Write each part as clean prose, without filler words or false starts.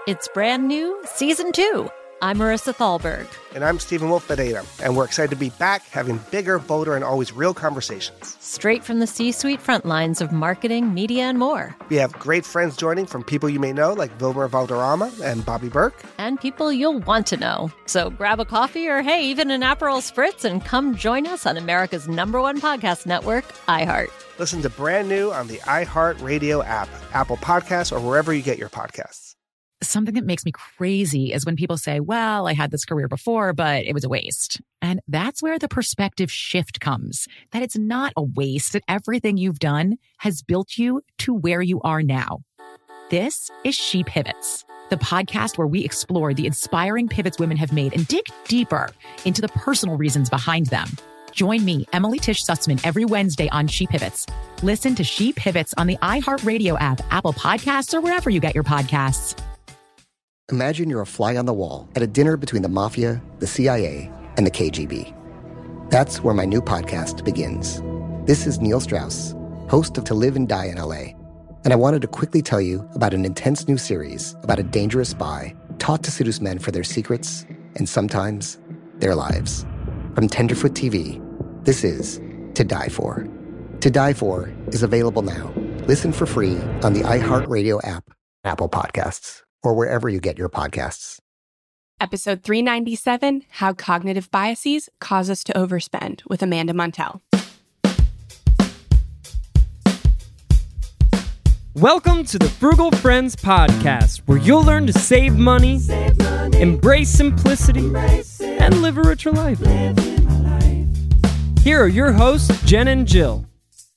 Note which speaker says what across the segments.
Speaker 1: It's brand new, Season 2. I'm Marissa Thalberg.
Speaker 2: And I'm Stephen Wolf Bedeta, and we're excited to be back having bigger, bolder, and always real conversations.
Speaker 1: Straight from the C-suite front lines of marketing, media, and more.
Speaker 2: We have great friends joining from people you may know, like Wilmer Valderrama and Bobby Burke.
Speaker 1: And people you'll want to know. So grab a coffee or, hey, even an Aperol Spritz and come join us on America's #1 podcast network, iHeart.
Speaker 2: Listen to Brand New on the iHeart Radio app, Apple Podcasts, or wherever you get your podcasts.
Speaker 3: Something that makes me crazy is when people say, well, I had this career before, but it was a waste. And that's where the perspective shift comes, that it's not a waste, that everything you've done has built you to where you are now. This is She Pivots, the podcast where we explore the inspiring pivots women have made and dig deeper into the personal reasons behind them. Join me, Emily Tish Sussman, every Wednesday on She Pivots. Listen to She Pivots on the iHeartRadio app, Apple Podcasts, or wherever you get your podcasts.
Speaker 4: Imagine you're a fly on the wall at a dinner between the mafia, the CIA, and the KGB. That's where my new podcast begins. This is Neil Strauss, host of To Live and Die in LA, and I wanted to quickly tell you about an intense new series about a dangerous spy taught to seduce men for their secrets and sometimes their lives. From Tenderfoot TV, this is To Die For. To Die For is available now. Listen for free on the iHeartRadio app, Apple Podcasts, or wherever you get your podcasts.
Speaker 5: Episode 397, How Cognitive Biases Cause Us to Overspend, with Amanda Montell.
Speaker 6: Welcome to the Frugal Friends Podcast, where you'll learn to save money, embrace simplicity, and live a richer life. Here are your hosts, Jen and Jill.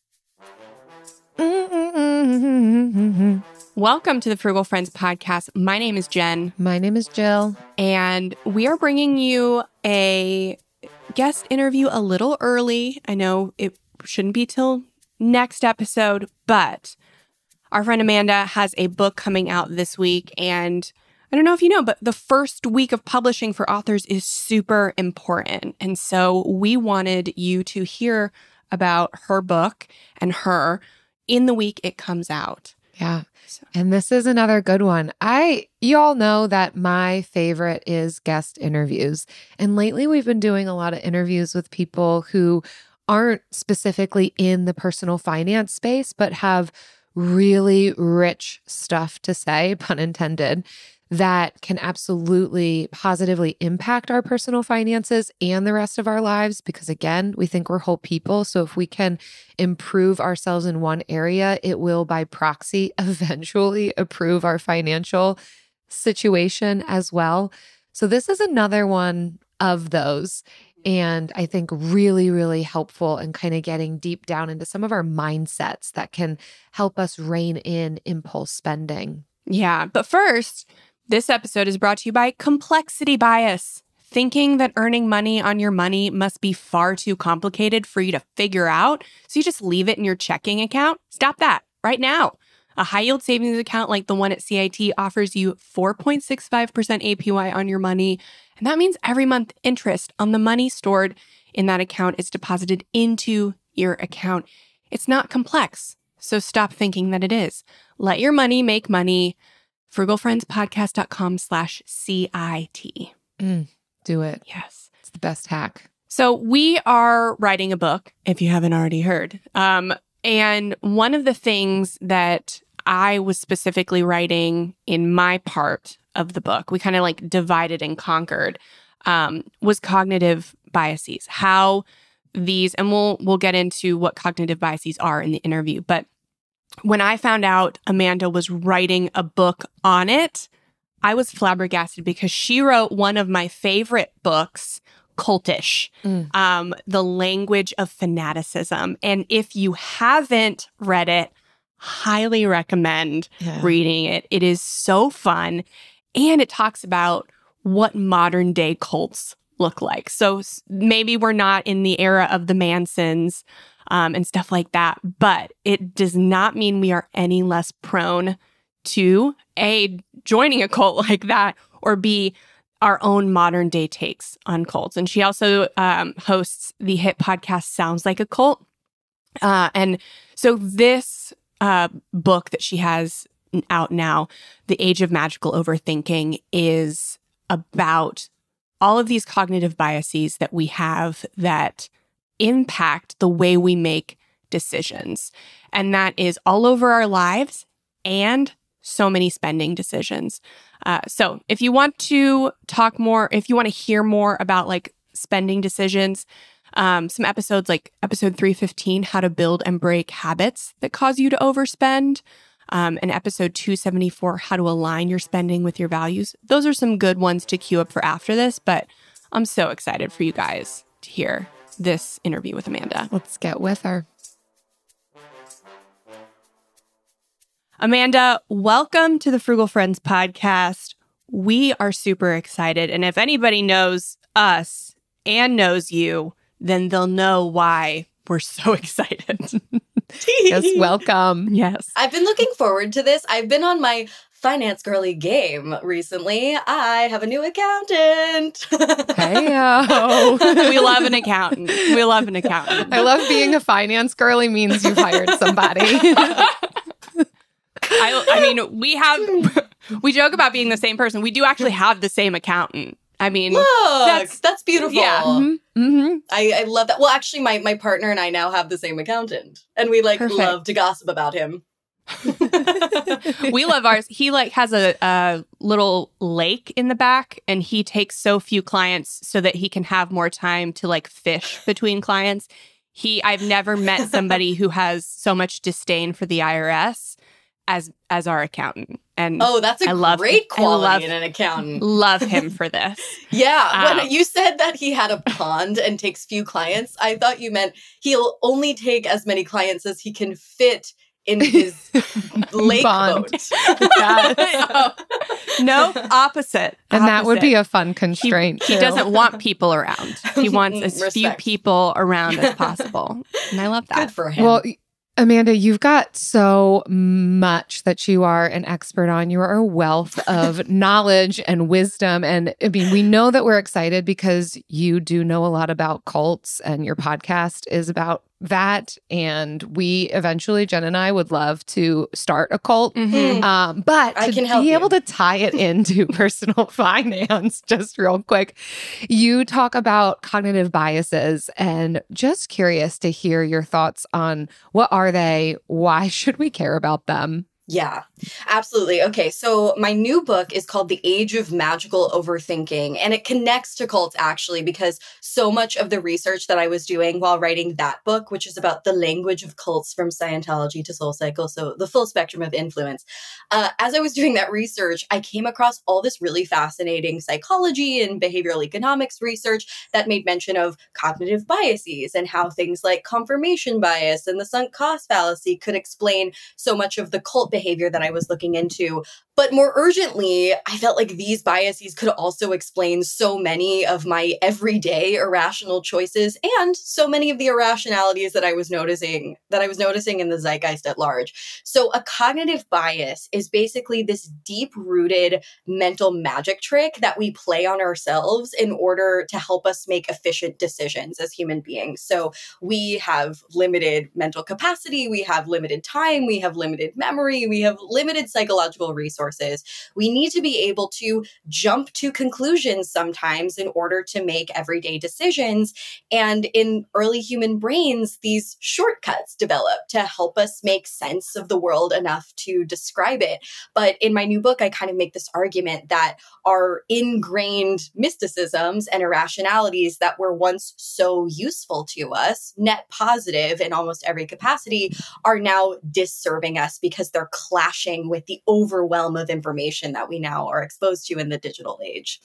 Speaker 5: Welcome to the Frugal Friends Podcast. My name is Jen.
Speaker 7: My name is Jill.
Speaker 5: And we are bringing you a guest interview a little early. I know it shouldn't be till next episode, but our friend Amanda has a book coming out this week. And I don't know if you know, but the first week of publishing for authors is super important. And so we wanted you to hear about her book and her in the week it comes out.
Speaker 7: Yeah. And this is another good one. You all know that my favorite is guest interviews. And lately we've been doing a lot of interviews with people who aren't specifically in the personal finance space, but have really rich stuff to say, pun intended, that can absolutely positively impact our personal finances and the rest of our lives. Because again, we think we're whole people. So if we can improve ourselves in one area, it will by proxy eventually improve our financial situation as well. So this is another one of those. And I think really, really helpful in kind of getting deep down into some of our mindsets that can help us rein in impulse spending.
Speaker 5: Yeah. But first, this episode is brought to you by Complexity Bias. Thinking that earning money on your money must be far too complicated for you to figure out, so you just leave it in your checking account? Stop that right now. A high-yield savings account like the one at CIT offers you 4.65% APY on your money, and that means every month interest on the money stored in that account is deposited into your account. It's not complex, so stop thinking that it is. Let your money make money. frugalfriendspodcast.com/CIT.
Speaker 7: Do it.
Speaker 5: Yes.
Speaker 7: It's the best hack.
Speaker 5: So we are writing a book, if you haven't already heard. And one of the things that I was specifically writing in my part of the book, we kind of like divided and conquered, was cognitive biases. How these, and we'll get into what cognitive biases are in the interview, but when I found out Amanda was writing a book on it, I was flabbergasted because she wrote one of my favorite books, Cultish, The Language of Fanaticism. And if you haven't read it, highly recommend reading it. It is so fun. And it talks about what modern day cults look like. So maybe we're not in the era of the Mansons, and stuff like that. But it does not mean we are any less prone to A, joining a cult like that, or B, our own modern day takes on cults. And she also hosts the hit podcast Sounds Like a Cult. And so this book that she has out now, The Age of Magical Overthinking, is about all of these cognitive biases that we have that impact the way we make decisions. And that is all over our lives and so many spending decisions. So if you want to talk more, if you want to hear more about like spending decisions, some episodes like episode 315, How to Build and Break Habits That Cause You to Overspend, and episode 274, How to Align Your Spending with Your Values. Those are some good ones to queue up for after this, but I'm so excited for you guys to hear this interview with Amanda.
Speaker 7: Let's get with her.
Speaker 5: Amanda, welcome to the Frugal Friends podcast. We are super excited. And if anybody knows us and knows you, then they'll know why we're so excited.
Speaker 7: Yes, welcome.
Speaker 5: Yes.
Speaker 8: I've been looking forward to this. I've been on my finance girly game recently. I have a new accountant.
Speaker 7: Hey-o.
Speaker 5: We love an accountant. We love an accountant.
Speaker 7: I love being a finance girly means you've hired somebody.
Speaker 5: I mean, we joke about being the same person. We do actually have the same accountant. I mean,
Speaker 8: Look, that's beautiful.
Speaker 5: Yeah.
Speaker 7: Mm-hmm. Mm-hmm.
Speaker 8: I love that. Well, actually, my partner and I now have the same accountant, and we
Speaker 5: Perfect.
Speaker 8: love to gossip about him.
Speaker 5: We love ours. He has a little lake in the back, and he takes so few clients so that he can have more time to fish between clients. I've never met somebody who has so much disdain for the IRS as our accountant. And
Speaker 8: that's a great quality in an accountant.
Speaker 5: Love him for this.
Speaker 8: Yeah. When you said that he had a pond and takes few clients, I thought you meant he'll only take as many clients as he can fit in his lake boat.
Speaker 5: No, opposite.
Speaker 7: And that would be a fun constraint.
Speaker 5: He doesn't want people around. He wants as few people around as possible. And I love that.
Speaker 8: Good for him.
Speaker 7: Well, Amanda, you've got so much that you are an expert on. You are a wealth of knowledge and wisdom. And I mean, we know that we're excited because you do know a lot about cults, and your podcast is about that. And we eventually, Jen and I, would love to start a cult.
Speaker 5: Mm-hmm.
Speaker 7: But
Speaker 8: I
Speaker 7: to
Speaker 8: can help
Speaker 7: be able
Speaker 8: you.
Speaker 7: to tie it into personal finance, just real quick, you talk about cognitive biases, and just curious to hear your thoughts on what are they? Why should we care about them?
Speaker 8: Yeah, absolutely. Okay, so my new book is called The Age of Magical Overthinking, and it connects to cults actually because so much of the research that I was doing while writing that book, which is about the language of cults from Scientology to SoulCycle, so the full spectrum of influence. As I was doing that research, I came across all this really fascinating psychology and behavioral economics research that made mention of cognitive biases and how things like confirmation bias and the sunk cost fallacy could explain so much of the cult behavior that I was looking into. But more urgently, I felt like these biases could also explain so many of my everyday irrational choices and so many of the irrationalities that I was noticing in the zeitgeist at large. So a cognitive bias is basically this deep-rooted mental magic trick that we play on ourselves in order to help us make efficient decisions as human beings. So we have limited mental capacity, we have limited time, we have limited memory, we have limited psychological resources. We need to be able to jump to conclusions sometimes in order to make everyday decisions. And in early human brains, these shortcuts develop to help us make sense of the world enough to describe it. But in my new book, I kind of make this argument that our ingrained mysticisms and irrationalities that were once so useful to us, net positive in almost every capacity, are now disserving us because they're clashing with the overwhelm of information that we now are exposed to in the digital age.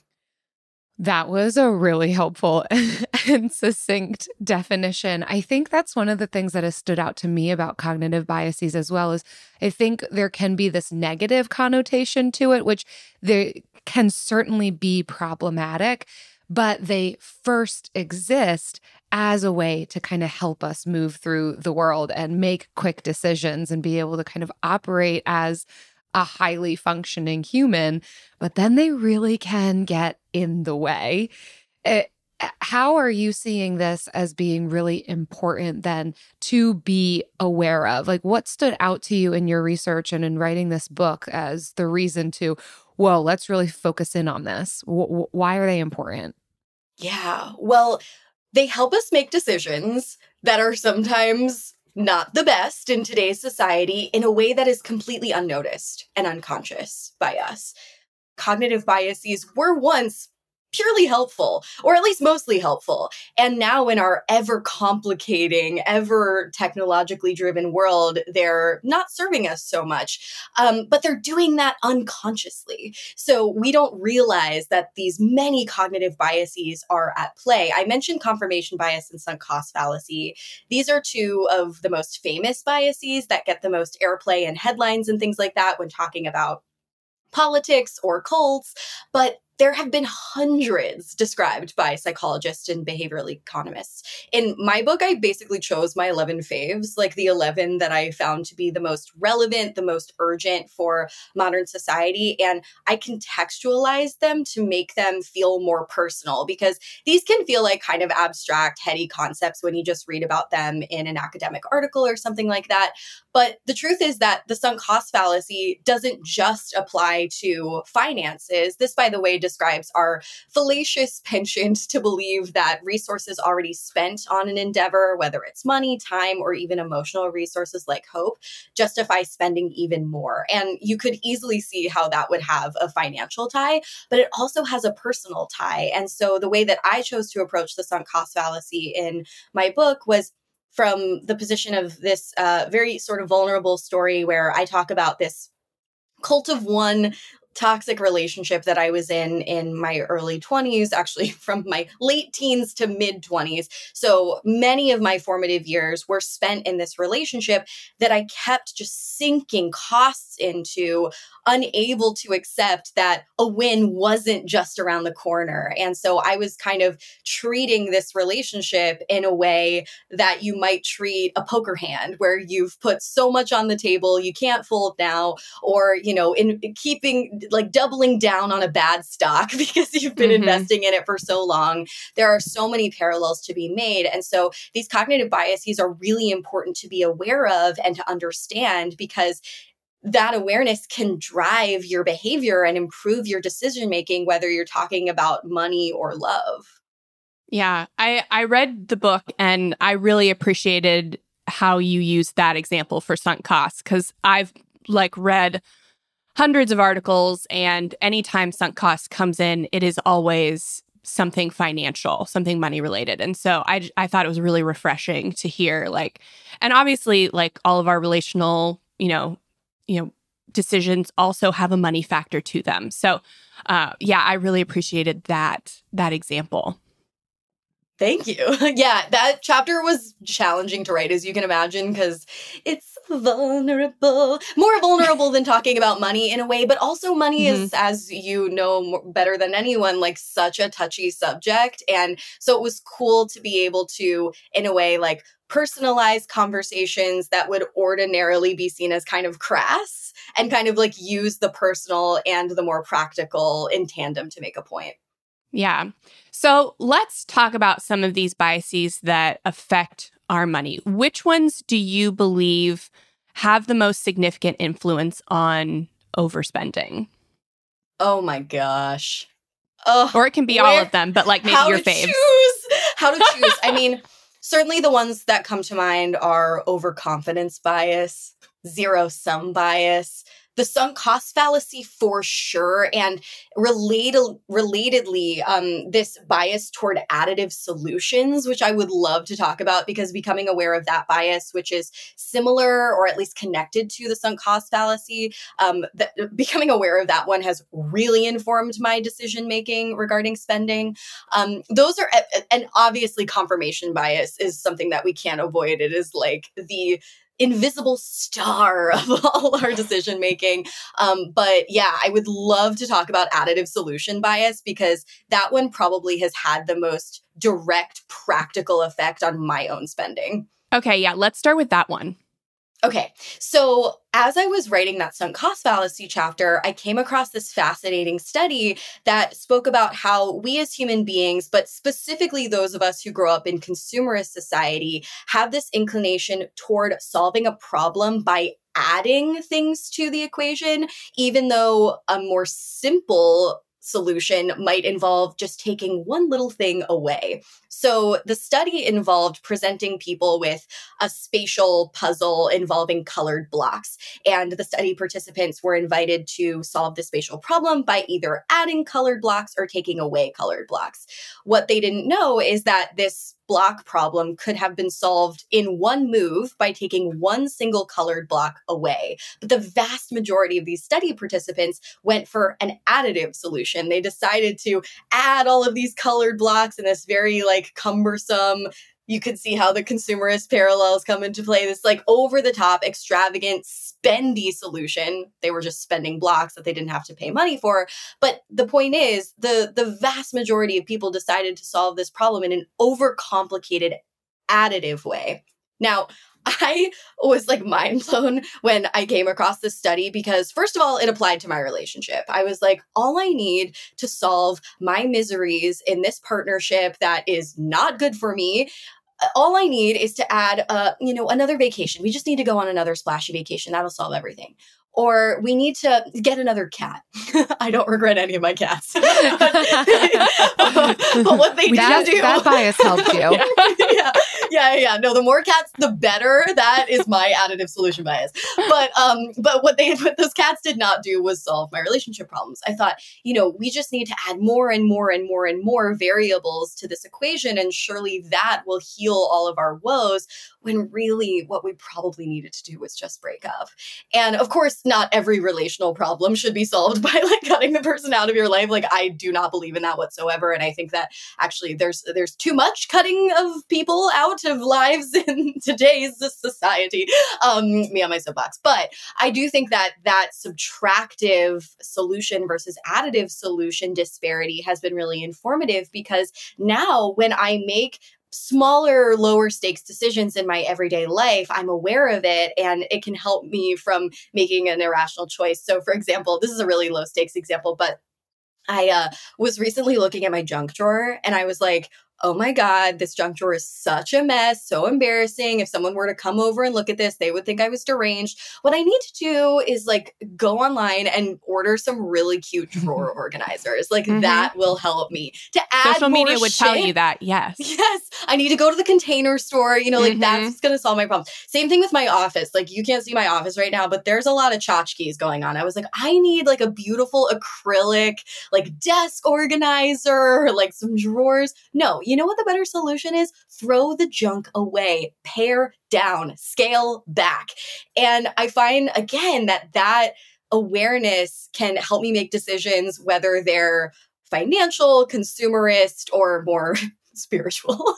Speaker 7: That was a really helpful and succinct definition. I think that's one of the things that has stood out to me about cognitive biases as well, is I think there can be this negative connotation to it, which there can certainly be problematic, but they first exist as a way to kind of help us move through the world and make quick decisions and be able to kind of operate as a highly functioning human, but then they really can get in the way. how are you seeing this as being really important then to be aware of? Like, what stood out to you in your research and in writing this book as the reason to, whoa, let's really focus in on this? Why are they important?
Speaker 8: Yeah, well, they help us make decisions that are sometimes not the best in today's society in a way that is completely unnoticed and unconscious by us. Cognitive biases were once purely helpful, or at least mostly helpful. And now in our ever complicating, ever technologically driven world, they're not serving us so much, but they're doing that unconsciously. So we don't realize that these many cognitive biases are at play. I mentioned confirmation bias and sunk cost fallacy. These are two of the most famous biases that get the most airplay and headlines and things like that when talking about politics or cults, but there have been hundreds described by psychologists and behavioral economists. In my book, I basically chose my 11 faves, like the 11 that I found to be the most relevant, the most urgent for modern society. And I contextualized them to make them feel more personal, because these can feel like kind of abstract, heady concepts when you just read about them in an academic article or something like that. But the truth is that the sunk cost fallacy doesn't just apply to finances. This, by the way, describes our fallacious penchant to believe that resources already spent on an endeavor, whether it's money, time, or even emotional resources like hope, justify spending even more. And you could easily see how that would have a financial tie, but it also has a personal tie. And so the way that I chose to approach the sunk cost fallacy in my book was from the position of this very sort of vulnerable story where I talk about this cult of one toxic relationship that I was in my early 20s, actually from my late teens to mid 20s. So many of my formative years were spent in this relationship that I kept just sinking costs into, unable to accept that a win wasn't just around the corner. And so I was kind of treating this relationship in a way that you might treat a poker hand, where you've put so much on the table, you can't fold now, or, you know, in keeping like doubling down on a bad stock because you've been investing in it for so long. There are so many parallels to be made. And so these cognitive biases are really important to be aware of and to understand, because that awareness can drive your behavior and improve your decision making, whether you're talking about money or love.
Speaker 5: Yeah, I read the book and I really appreciated how you used that example for sunk costs, because I've read hundreds of articles, and anytime sunk cost comes in, it is always something financial, something money related. And so I thought it was really refreshing to hear, and obviously all of our relational, decisions also have a money factor to them. So I really appreciated that example.
Speaker 8: Thank you. Yeah, that chapter was challenging to write, as you can imagine, because it's vulnerable, more vulnerable than talking about money in a way, but also money is, as you know better than anyone, such a touchy subject. And so it was cool to be able to, in a way, personalize conversations that would ordinarily be seen as kind of crass, and kind of use the personal and the more practical in tandem to make a point.
Speaker 5: Yeah. So let's talk about some of these biases that affect our money. Which ones do you believe have the most significant influence on overspending?
Speaker 8: Oh my gosh.
Speaker 5: Or it can be all of them, but maybe your faves.
Speaker 8: How to choose? I mean, certainly the ones that come to mind are overconfidence bias, zero-sum bias, the sunk cost fallacy for sure, and relatedly, this bias toward additive solutions, which I would love to talk about, because becoming aware of that bias, which is similar or at least connected to the sunk cost fallacy, becoming aware of that one has really informed my decision making regarding spending. Those are, and obviously confirmation bias is something that we can't avoid. It is the invisible star of all our decision making. But yeah, I would love to talk about additive solution bias, because that one probably has had the most direct practical effect on my own spending.
Speaker 5: Okay, yeah, let's start with that one.
Speaker 8: Okay, so as I was writing that sunk cost fallacy chapter, I came across this fascinating study that spoke about how we as human beings, but specifically those of us who grow up in consumerist society, have this inclination toward solving a problem by adding things to the equation, even though a more simple solution might involve just taking one little thing away. So the study involved presenting people with a spatial puzzle involving colored blocks. And the study participants were invited to solve the spatial problem by either adding colored blocks or taking away colored blocks. What they didn't know is that this block problem could have been solved in one move by taking one single colored block away. But the vast majority of these study participants went for an additive solution. They decided to add all of these colored blocks in this very cumbersome, you could see how the consumerist parallels come into play, this over the top, extravagant, spendy solution. They were just spending blocks that they didn't have to pay money for. But the point is, the vast majority of people decided to solve this problem in an overcomplicated, additive way. Now, I was mind blown when I came across this study because, first of all, it applied to my relationship. I was like, all I need to solve my miseries in this partnership that is not good for me, all I need is to add, another vacation. We just need to go on another splashy vacation. That'll solve everything. Or we need to get another cat. I don't regret any of my cats. But what they do...
Speaker 7: That bias helped you.
Speaker 8: Yeah. No, the more cats, the better. That is my additive solution bias. But what those cats did not do was solve my relationship problems. I thought, we just need to add more and more and more and more variables to this equation, and surely that will heal all of our woes, when really what we probably needed to do was just break up. And of course, not every relational problem should be solved by cutting the person out of your life. I do not believe in that whatsoever. And I think that actually there's too much cutting of people out of lives in today's society. Me on my soapbox. But I do think that subtractive solution versus additive solution disparity has been really informative, because now when I make smaller, lower stakes decisions in my everyday life, I'm aware of it, and it can help me from making an irrational choice. So for example, this is a really low stakes example, but I was recently looking at my junk drawer, and I was like, oh my God, this junk drawer is such a mess, so embarrassing. If someone were to come over and look at this, they would think I was deranged. What I need to do is go online and order some really cute drawer organizers. That will help me to add
Speaker 5: social media would
Speaker 8: shit.
Speaker 5: tell you that. Yes.
Speaker 8: I need to go to the Container Store, that's going to solve my problem. Same thing with my office. You can't see my office right now, but there's a lot of tchotchkes going on. I was like, I need a beautiful acrylic, desk organizer, some drawers. No, you know what the better solution is? Throw the junk away, pare down, scale back. And I find, again, that awareness can help me make decisions, whether they're financial, consumerist, or more spiritual.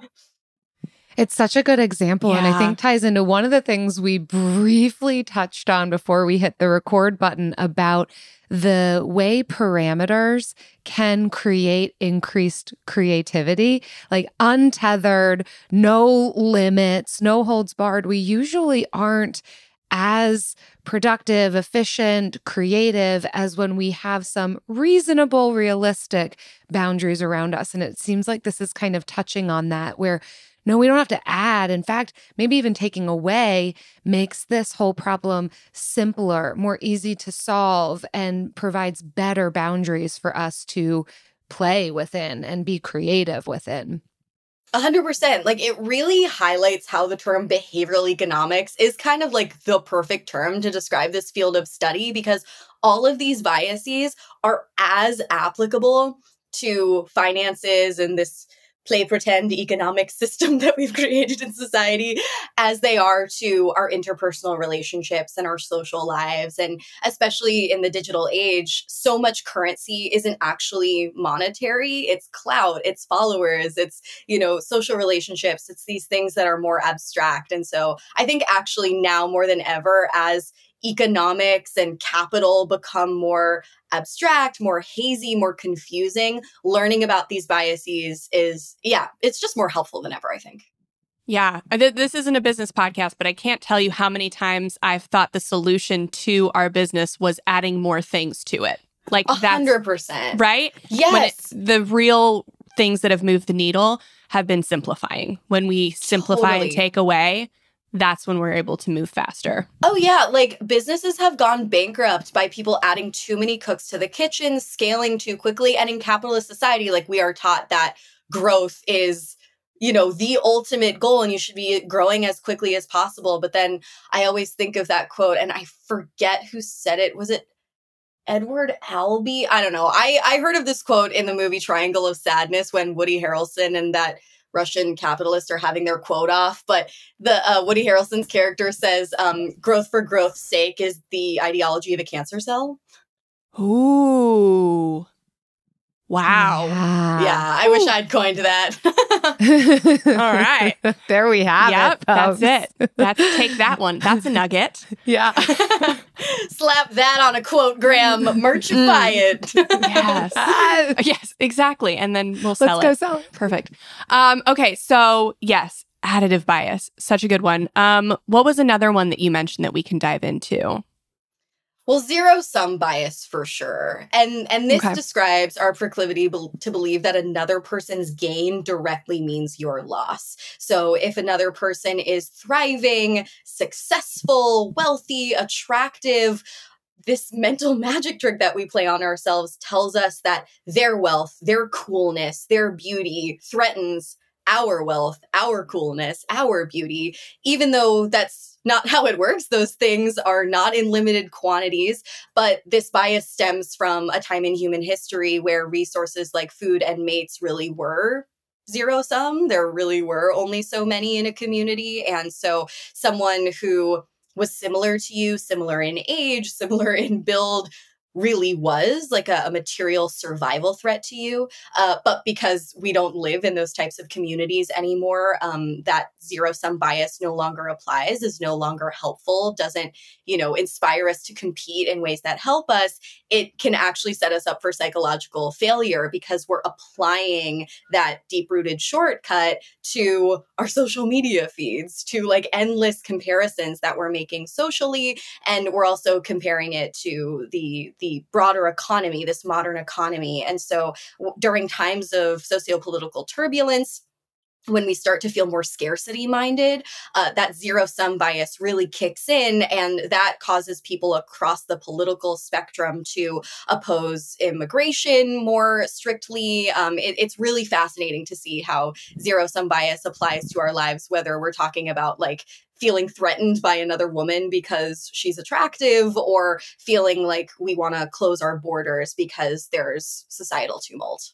Speaker 7: It's such a good example. And I think ties into one of the things we briefly touched on before we hit the record button about the way parameters can create increased creativity, untethered, no limits, no holds barred. We usually aren't as productive, efficient, creative as when we have some reasonable, realistic boundaries around us. And it seems like this is kind of touching on that, where no, we don't have to add. In fact, maybe even taking away makes this whole problem simpler, more easy to solve, and provides better boundaries for us to play within and be creative within.
Speaker 8: 100%. It really highlights how the term behavioral economics is kind of the perfect term to describe this field of study, because all of these biases are as applicable to finances and this play pretend economic system that we've created in society as they are to our interpersonal relationships and our social lives. And especially in the digital age, so much currency isn't actually monetary. It's clout, it's followers, it's, social relationships. It's these things that are more abstract. And so I think actually now more than ever, as economics and capital become more abstract, more hazy, more confusing, learning about these biases is, it's just more helpful than ever, I think.
Speaker 5: Yeah. This isn't a business podcast, but I can't tell you how many times I've thought the solution to our business was adding more things to it. Like
Speaker 8: 100%.
Speaker 5: Right?
Speaker 8: Yes.
Speaker 5: The real things that have moved the needle have been simplifying. When we simplify and take away, that's when we're able to move faster.
Speaker 8: Oh, yeah. Like businesses have gone bankrupt by people adding too many cooks to the kitchen, scaling too quickly. And in capitalist society, like we are taught that growth is, you know, the ultimate goal and you should be growing as quickly as possible. But then I always think of that quote and I forget who said it. Was it Edward Albee? I don't know. I heard of this quote in the movie Triangle of Sadness when Woody Harrelson and that Russian capitalist are having their quote off. But the Woody Harrelson's character says, growth for growth's sake is the ideology of a cancer cell.
Speaker 5: Ooh. Wow.
Speaker 8: Yeah, I wish I'd coined that.
Speaker 5: All right.
Speaker 7: There we have it.
Speaker 5: That's it. Take that one. That's a nugget.
Speaker 7: Yeah.
Speaker 8: Slap that on a quote, Graham. Merchify it.
Speaker 5: Yes. Yes, exactly. And then we'll sell it.
Speaker 7: Let's go sell it.
Speaker 5: Perfect. Okay, so yes, additive bias. Such a good one. What was another one that you mentioned that we can dive into?
Speaker 8: Well, zero-sum bias for sure. And this describes our proclivity to believe that another person's gain directly means your loss. So if another person is thriving, successful, wealthy, attractive, this mental magic trick that we play on ourselves tells us that their wealth, their coolness, their beauty threatens our wealth, our coolness, our beauty, even though that's not how it works. Those things are not in limited quantities, but this bias stems from a time in human history where resources like food and mates really were zero sum. There really were only so many in a community. And so someone who was similar to you, similar in age, similar in build, really was like a material survival threat to you. But because we don't live in those types of communities anymore, that zero-sum bias no longer applies, is no longer helpful, doesn't, inspire us to compete in ways that help us. It can actually set us up for psychological failure because we're applying that deep-rooted shortcut to our social media feeds, to like endless comparisons that we're making socially. And we're also comparing it to the broader economy, this modern economy. And so during times of sociopolitical turbulence, when we start to feel more scarcity minded, that zero-sum bias really kicks in, and that causes people across the political spectrum to oppose immigration more strictly. It's really fascinating to see how zero-sum bias applies to our lives, whether we're talking about like feeling threatened by another woman because she's attractive, or feeling like we want to close our borders because there's societal tumult.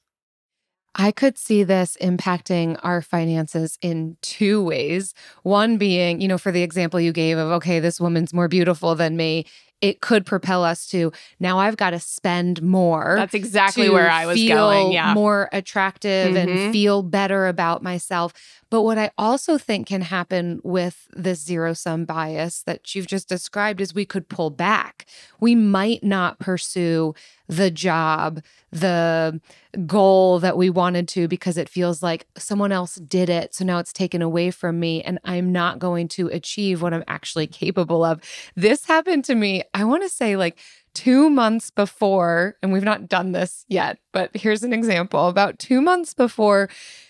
Speaker 7: I could see this impacting our finances in two ways. One being, for the example you gave of, okay, this woman's more beautiful than me. It could propel us to, now I've got to spend more.
Speaker 5: That's exactly where I was going. Yeah.
Speaker 7: More attractive and feel better about myself. But what I also think can happen with this zero-sum bias that you've just described is we could pull back. We might not pursue the job, the goal that we wanted to because it feels like someone else did it. So now it's taken away from me and I'm not going to achieve what I'm actually capable of. This happened to me, I want to say like 2 months before, and we've not done this yet, but here's an example. About 2 months before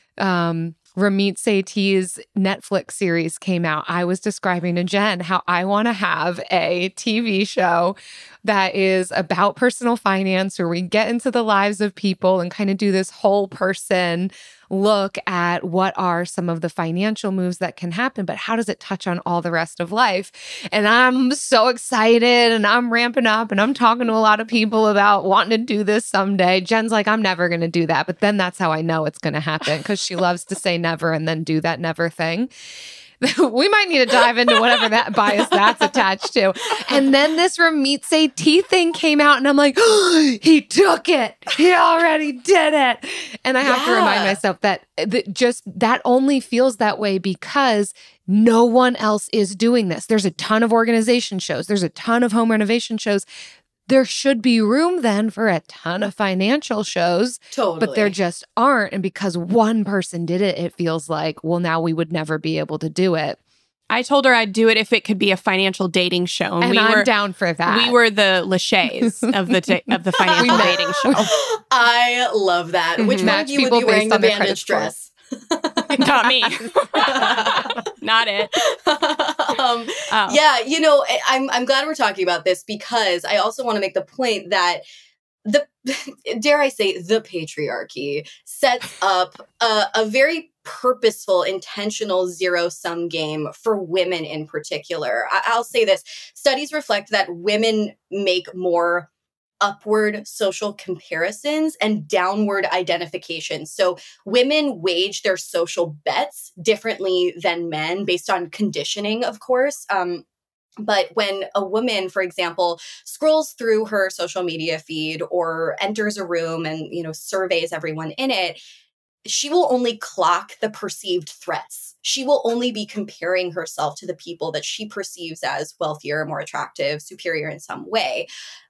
Speaker 7: Ramit Sethi's Netflix series came out, I was describing to Jen how I want to have a TV show that is about personal finance, where we get into the lives of people and kind of do this whole person look at what are some of the financial moves that can happen, but how does it touch on all the rest of life? And I'm so excited and I'm ramping up and I'm talking to a lot of people about wanting to do this someday. Jen's like, I'm never going to do that. But then that's how I know it's going to happen, because she loves to say never and then do that never thing. We might need to dive into whatever that bias that's attached to. And then this Ramit Sethi thing came out and I'm like, oh, he took it. He already did it. And I have to remind myself that just that only feels that way because no one else is doing this. There's a ton of organization shows. There's a ton of home renovation shows. there should be room then for a ton of financial shows.
Speaker 8: Totally.
Speaker 7: But there just aren't. And because one person did it, it feels like, well, now we would never be able to do it.
Speaker 5: I told her I'd do it if it could be a financial dating show.
Speaker 7: And I'm down for that.
Speaker 5: We were the Lachey's of the financial dating show.
Speaker 8: I love that. Which one of you would be wearing the bandage dress?
Speaker 5: Not me. Not it.
Speaker 8: Yeah, you know, I'm glad we're talking about this because I also want to make the point that dare I say, the patriarchy sets up a very purposeful, intentional zero-sum game for women in particular. I'll say this. Studies reflect that women make more upward social comparisons and downward identification. So women wage their social bets differently than men based on conditioning, of course. But when a woman, for example, scrolls through her social media feed or enters a room and, you know, surveys everyone in it, she will only clock the perceived threats. She will only be comparing herself to the people that she perceives as wealthier, more attractive, superior in some way.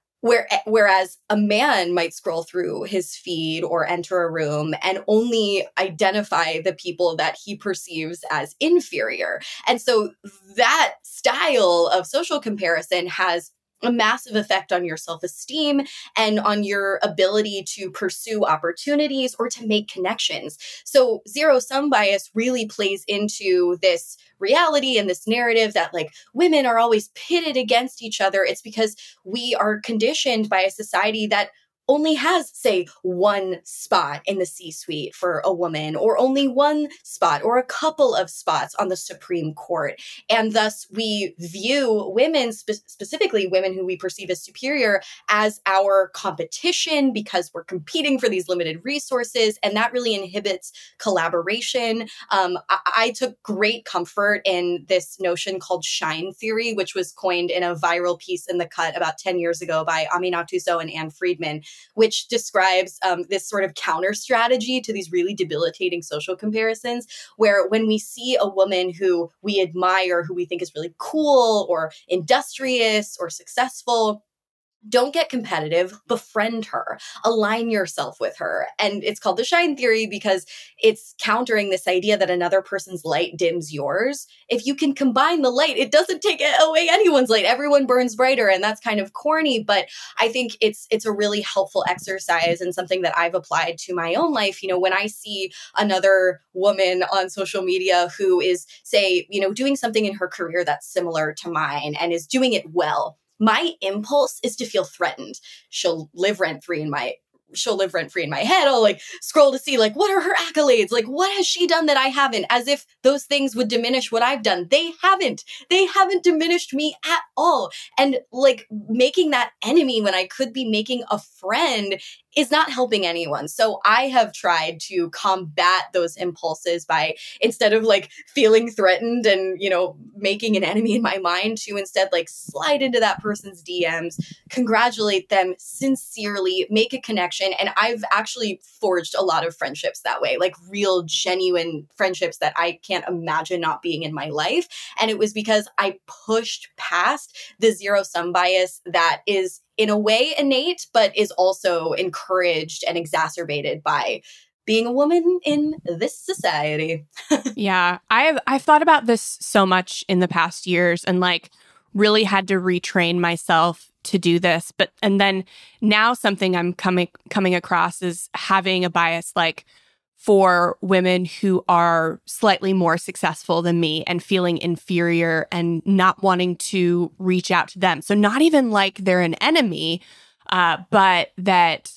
Speaker 8: Whereas a man might scroll through his feed or enter a room and only identify the people that he perceives as inferior. And so that style of social comparison has a massive effect on your self-esteem and on your ability to pursue opportunities or to make connections. So zero-sum bias really plays into this reality and this narrative that like women are always pitted against each other. It's because we are conditioned by a society that only has, say, one spot in the C-suite for a woman, or only one spot or a couple of spots on the Supreme Court. And thus we view women, specifically women who we perceive as superior, as our competition because we're competing for these limited resources. And that really inhibits collaboration. I took great comfort in this notion called shine theory, which was coined in a viral piece in The Cut about 10 years ago by Aminatou Sow and Anne Friedman, which describes this sort of counter strategy to these really debilitating social comparisons, where when we see a woman who we admire, who we think is really cool or industrious or successful, don't get competitive, befriend her, align yourself with her. And it's called the shine theory because it's countering this idea that another person's light dims yours. If you can combine the light, it doesn't take away anyone's light. Everyone burns brighter. And that's kind of corny, but I think it's a really helpful exercise and something that I've applied to my own life. You know, when I see another woman on social media who is, say, you know, doing something in her career that's similar to mine and is doing it well, my impulse is to feel threatened. She'll live rent-free in my head. I'll like scroll to see like, what are her accolades? Like, what has she done that I haven't? As if those things would diminish what I've done. They haven't diminished me at all. And like making that enemy when I could be making a friend is not helping anyone. So I have tried to combat those impulses by, instead of like feeling threatened and, you know, making an enemy in my mind, to instead like slide into that person's DMs, congratulate them sincerely, make a connection. And I've actually forged a lot of friendships that way, like real genuine friendships that I can't imagine not being in my life. And it was because I pushed past the zero-sum bias that is in a way innate, but is also encouraged and exacerbated by being a woman in this society.
Speaker 5: Yeah, I've thought about this so much in the past years and like really had to retrain myself to do this. And then now something I'm coming across is having a bias like for women who are slightly more successful than me and feeling inferior and not wanting to reach out to them. So not even like they're an enemy, but that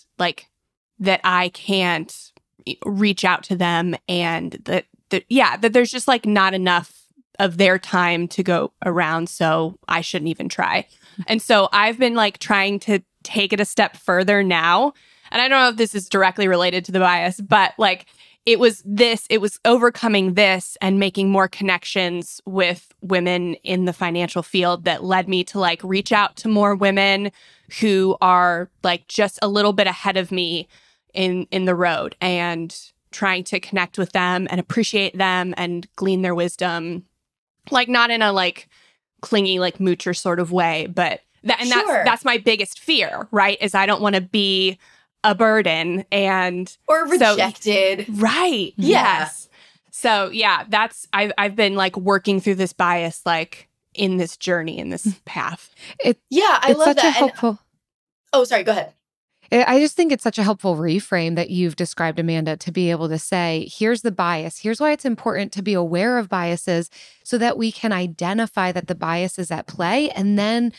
Speaker 5: I can't reach out to them, and that there's just like not enough of their time to go around, so I shouldn't even try. And so I've been like trying to take it a step further now. And I don't know if this is directly related to the bias, but like it was overcoming this and making more connections with women in the financial field that led me to like reach out to more women who are like just a little bit ahead of me in the road, and trying to connect with them and appreciate them and glean their wisdom, like not in a like clingy, like moocher sort of way, but That's my biggest fear, right? Is I don't want to be a burden or
Speaker 8: rejected.
Speaker 5: Right.
Speaker 8: Yeah.
Speaker 5: Yes. So yeah, I've been like working through this bias, like in this journey, in this path.
Speaker 8: I love that. Sorry, go ahead.
Speaker 7: I just think it's such a helpful reframe that you've described, Amanda, to be able to say, here's the bias. Here's why it's important to be aware of biases so that we can identify that the bias is at play and then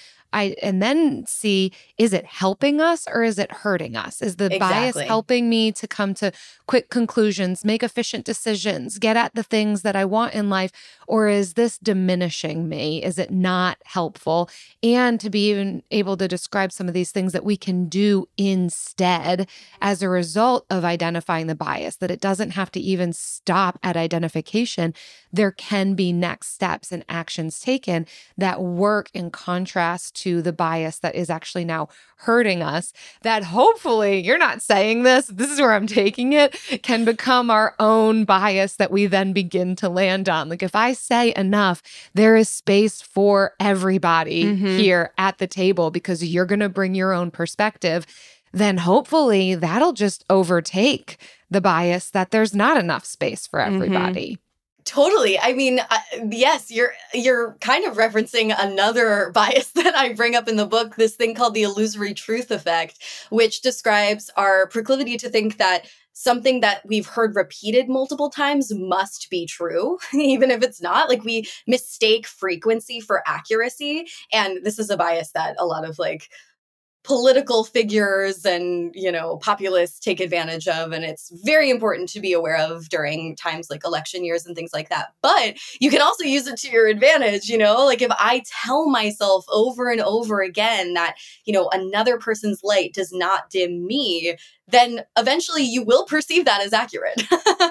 Speaker 7: see, is it helping us or is it hurting us? Is the bias helping me to come to quick conclusions, make efficient decisions, get at the things that I want in life? Or is this diminishing me? Is it not helpful? And to be even able to describe some of these things that we can do instead as a result of identifying the bias, that it doesn't have to even stop at identification. There can be next steps and actions taken that work in contrast to the bias that is actually now hurting us, that hopefully, you're not saying this is where I'm taking it, can become our own bias that we then begin to land on. Like if I say enough, there is space for everybody here at the table because you're going to bring your own perspective, then hopefully that'll just overtake the bias that there's not enough space for everybody.
Speaker 8: Totally. I mean, yes, you're kind of referencing another bias that I bring up in the book, this thing called the illusory truth effect, which describes our proclivity to think that something that we've heard repeated multiple times must be true, even if it's not. Like we mistake frequency for accuracy. And this is a bias that a lot of like political figures and, populists take advantage of. And it's very important to be aware of during times like election years and things like that. But you can also use it to your advantage, like if I tell myself over and over again that, another person's light does not dim me, then eventually you will perceive that as accurate.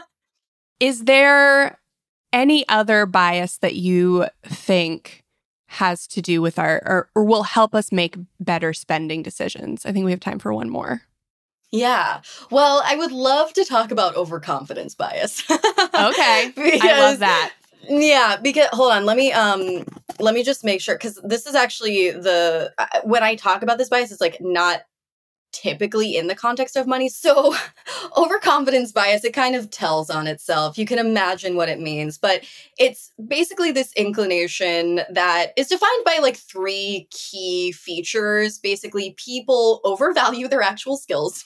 Speaker 5: Is there any other bias that you think has to do with or will help us make better spending decisions? I think we have time for one more.
Speaker 8: Yeah. Well, I would love to talk about overconfidence bias.
Speaker 5: Okay. I love that.
Speaker 8: Yeah, because hold on, let me just make sure, because this is actually when I talk about this bias, it's like not typically in the context of money. So overconfidence bias, it kind of tells on itself. You can imagine what it means, but it's basically this inclination that is defined by like 3 key features. Basically, people overvalue their actual skills,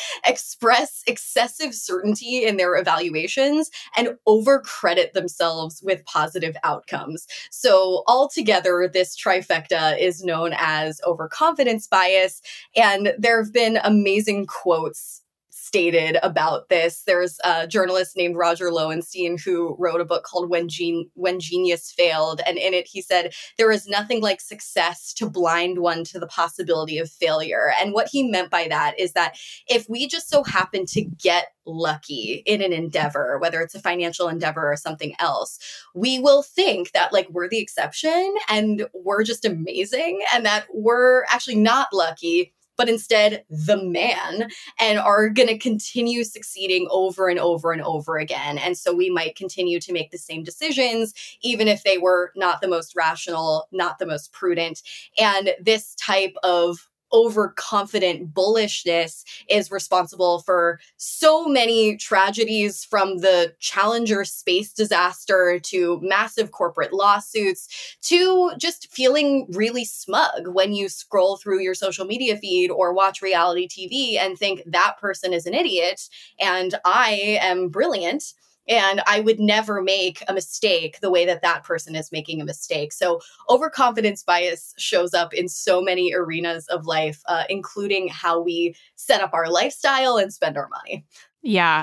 Speaker 8: express excessive certainty in their evaluations, and overcredit themselves with positive outcomes. So altogether, this trifecta is known as overconfidence bias. And there have been amazing quotes stated about this. There's a journalist named Roger Lowenstein who wrote a book called When Genius Failed. And in it, he said, there is nothing like success to blind one to the possibility of failure. And what he meant by that is that if we just so happen to get lucky in an endeavor, whether it's a financial endeavor or something else, we will think that like we're the exception and we're just amazing and that we're actually not lucky, but instead the man, and are going to continue succeeding over and over and over again. And so we might continue to make the same decisions, even if they were not the most rational, not the most prudent. And this type of overconfident bullishness is responsible for so many tragedies, from the Challenger space disaster to massive corporate lawsuits to just feeling really smug when you scroll through your social media feed or watch reality TV and think that person is an idiot and I am brilliant. And I would never make a mistake the way that that person is making a mistake. So overconfidence bias shows up in so many arenas of life, including how we set up our lifestyle and spend our money.
Speaker 5: Yeah.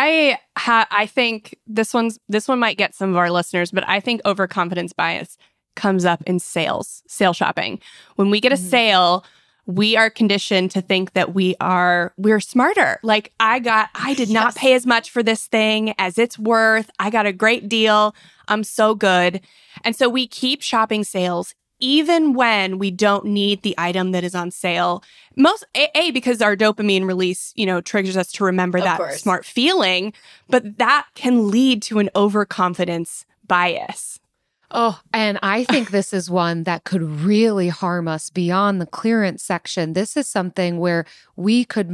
Speaker 5: I think this one might get some of our listeners, but I think overconfidence bias comes up in sale shopping. When we get a sale, we are conditioned to think that we're smarter. Like I did not pay as much for this thing as it's worth. I got a great deal. I'm so good. And so we keep shopping sales even when we don't need the item that is on sale. Because our dopamine release, triggers us to remember that smart feeling, but that can lead to an overconfidence bias.
Speaker 7: Oh, and I think this is one that could really harm us beyond the clearance section. This is something where we could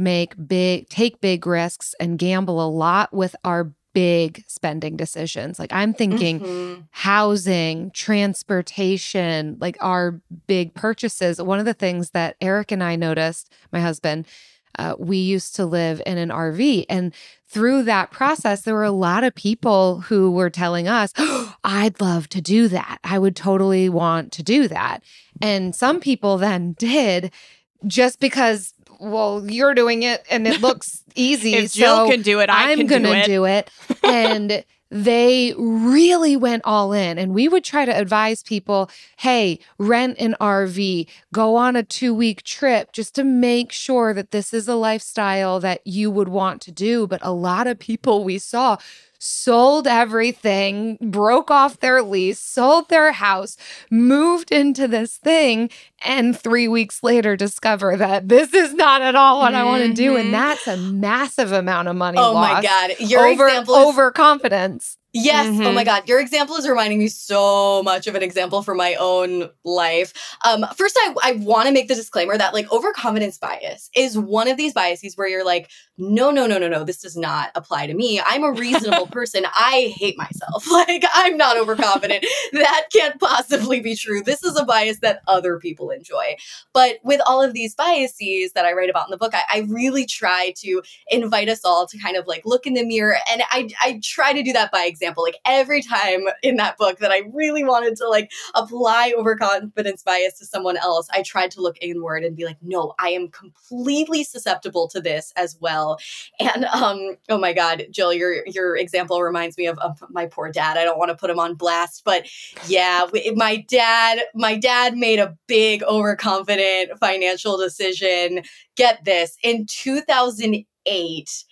Speaker 7: take big risks and gamble a lot with our big spending decisions. Like I'm thinking housing, transportation, like our big purchases. One of the things that Eric and I noticed, my husband, we used to live in an RV. And through that process, there were a lot of people who were telling us, oh, I'd love to do that. I would totally want to do that. And some people then did just because, well, you're doing it and it looks easy.
Speaker 5: If Jill can do it,
Speaker 7: I'm going to do it. And they really went all in. And we would try to advise people, hey, rent an RV, go on a 2-week trip just to make sure that this is a lifestyle that you would want to do. But a lot of people we saw sold everything, broke off their lease, sold their house, moved into this thing, and 3 weeks later discover that this is not at all what I want to do. And that's a massive amount of money lost.
Speaker 8: Oh my God. Your example is
Speaker 7: overconfidence.
Speaker 8: Yes. Oh my God. Your example is reminding me so much of an example from my own life. First, I want to make the disclaimer that like overconfidence bias is one of these biases where you're like, no, this does not apply to me. I'm a reasonable person. I hate myself. Like I'm not overconfident. That can't possibly be true. This is a bias that other people enjoy. But with all of these biases that I write about in the book, I really try to invite us all to kind of like look in the mirror. And I try to do that by example. Like every time in that book that I really wanted to like apply overconfidence bias to someone else, I tried to look inward and be like, no, I am completely susceptible to this as well. And oh my God, Jill, your example reminds me of my poor dad. I don't want to put him on blast, but yeah, my dad made a big overconfident financial decision. Get this, in 2008,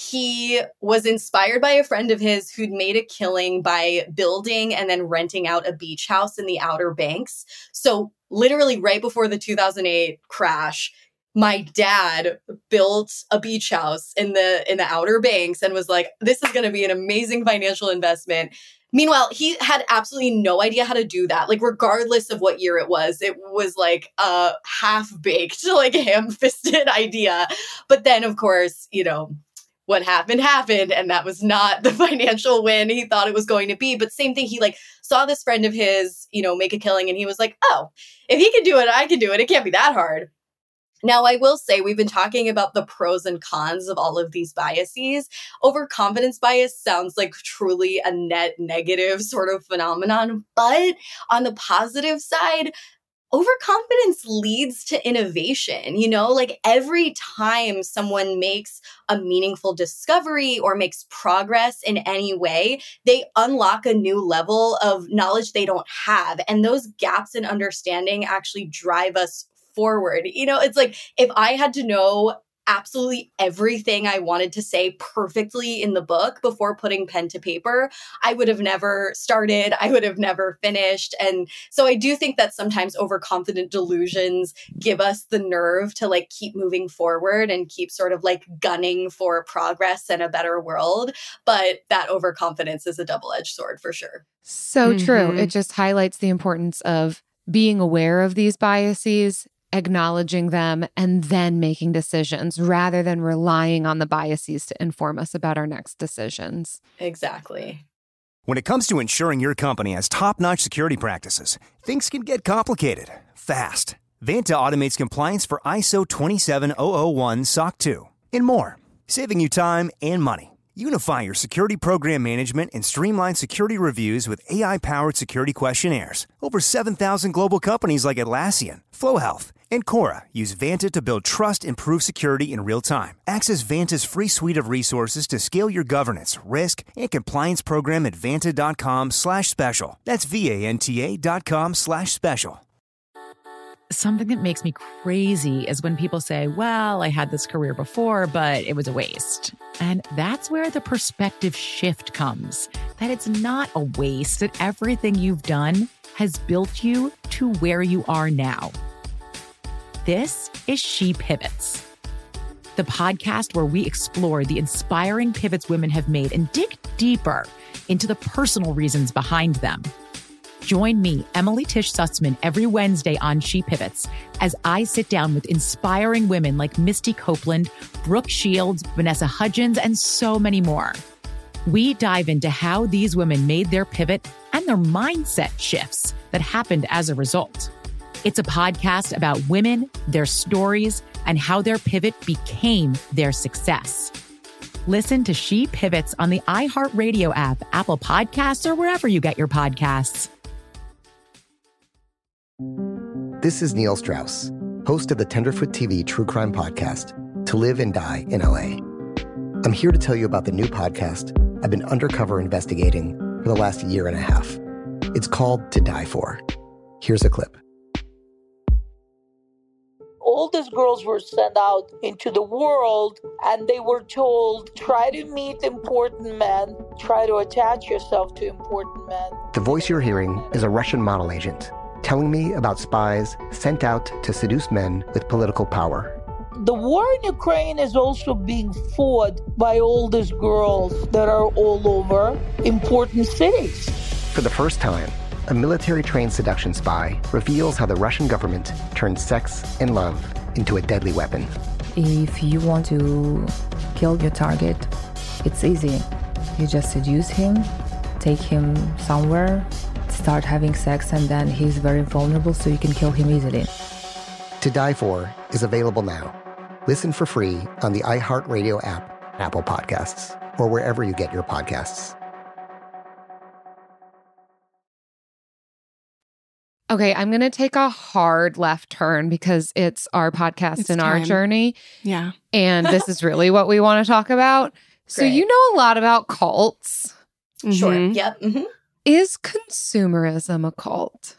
Speaker 8: he was inspired by a friend of his who'd made a killing by building and then renting out a beach house in the Outer Banks. So literally right before the 2008 crash, my dad built a beach house in the Outer Banks and was like, this is going to be an amazing financial investment. Meanwhile, he had absolutely no idea how to do that. Like, regardless of what year it was like a half-baked, like ham-fisted idea. But then, of course, you know, what happened, and that was not the financial win he thought it was going to be. But same thing, he like saw this friend of his, you know, make a killing, and he was like, oh, if he can do it, I can do it. It can't be that hard. Now, I will say we've been talking about the pros and cons of all of these biases. Overconfidence bias sounds like truly a net negative sort of phenomenon. But on the positive side, overconfidence leads to innovation. You know, like every time someone makes a meaningful discovery or makes progress in any way, they unlock a new level of knowledge they don't have. And those gaps in understanding actually drive us forward. You know, it's like if I had to know absolutely everything I wanted to say perfectly in the book before putting pen to paper, I would have never started. I would have never finished. And so I do think that sometimes overconfident delusions give us the nerve to like keep moving forward and keep sort of like gunning for progress and a better world. But that overconfidence is a double-edged sword for sure.
Speaker 7: So true. It just highlights the importance of being aware of these biases, acknowledging them, and then making decisions rather than relying on the biases to inform us about our next decisions.
Speaker 8: Exactly.
Speaker 9: When it comes to ensuring your company has top-notch security practices, things can get complicated fast. Vanta automates compliance for ISO 27001 SOC 2 and more, saving you time and money. Unify your security program management and streamline security reviews with AI-powered security questionnaires. Over 7,000 global companies like Atlassian, Flow Health, and Cora use Vanta to build trust and prove security in real time. Access Vanta's free suite of resources to scale your governance, risk, and compliance program at vanta.com/special. That's VANTA.com/special.
Speaker 3: Something that makes me crazy is when people say, well, I had this career before, but it was a waste. And that's where the perspective shift comes, that it's not a waste, that everything you've done has built you to where you are now. This is She Pivots, the podcast where we explore the inspiring pivots women have made and dig deeper into the personal reasons behind them. Join me, Emily Tish Sussman, every Wednesday on She Pivots as I sit down with inspiring women like Misty Copeland, Brooke Shields, Vanessa Hudgens, and so many more. We dive into how these women made their pivot and their mindset shifts that happened as a result. It's a podcast about women, their stories, and how their pivot became their success. Listen to She Pivots on the iHeartRadio app, Apple Podcasts, or wherever you get your podcasts.
Speaker 4: This is Neil Strauss, host of the Tenderfoot TV true crime podcast, To Live and Die in LA. I'm here to tell you about the new podcast I've been undercover investigating for the last year and a half. It's called To Die For. Here's a clip.
Speaker 10: All these girls were sent out into the world and they were told, try to meet important men, try to attach yourself to important men.
Speaker 4: The voice you're hearing is a Russian model agent telling me about spies sent out to seduce men with political power.
Speaker 10: The war in Ukraine is also being fought by all these girls that are all over important cities.
Speaker 4: For the first time, a military-trained seduction spy reveals how the Russian government turned sex and love into a deadly weapon.
Speaker 11: If you want to kill your target, it's easy. You just seduce him, take him somewhere, start having sex, and then he's very vulnerable, so you can kill him easily.
Speaker 4: To Die For is available now. Listen for free on the iHeartRadio app, Apple Podcasts, or wherever you get your podcasts.
Speaker 7: Okay, I'm going to take a hard left turn because it's our podcast and our journey.
Speaker 5: Yeah.
Speaker 7: And this is really what we want to talk about. So
Speaker 8: Great.
Speaker 7: you know a lot about cults.
Speaker 8: Sure.
Speaker 5: Mhm.
Speaker 8: Yep. Mm-hmm.
Speaker 7: Is consumerism a cult?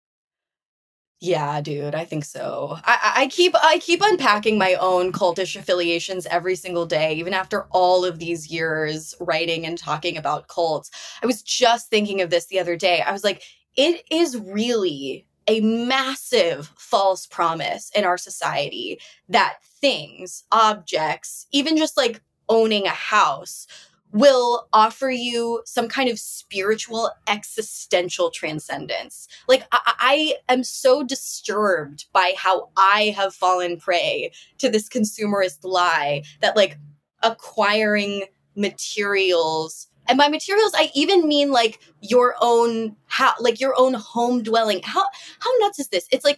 Speaker 8: Yeah, dude, I think so. I keep unpacking my own cultish affiliations every single day, even after all of these years writing and talking about cults. I was just thinking of this the other day. I was like, it is really a massive false promise in our society that things, objects, even just like owning a house will offer you some kind of spiritual existential transcendence. Like, I am so disturbed by how I have fallen prey to this consumerist lie that like acquiring materials, and by materials, I even mean like your own like your own home dwelling. How nuts is this? It's like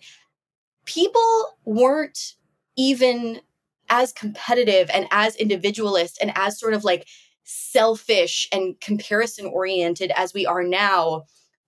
Speaker 8: people weren't even as competitive and as individualist and as sort of like selfish and comparison oriented as we are now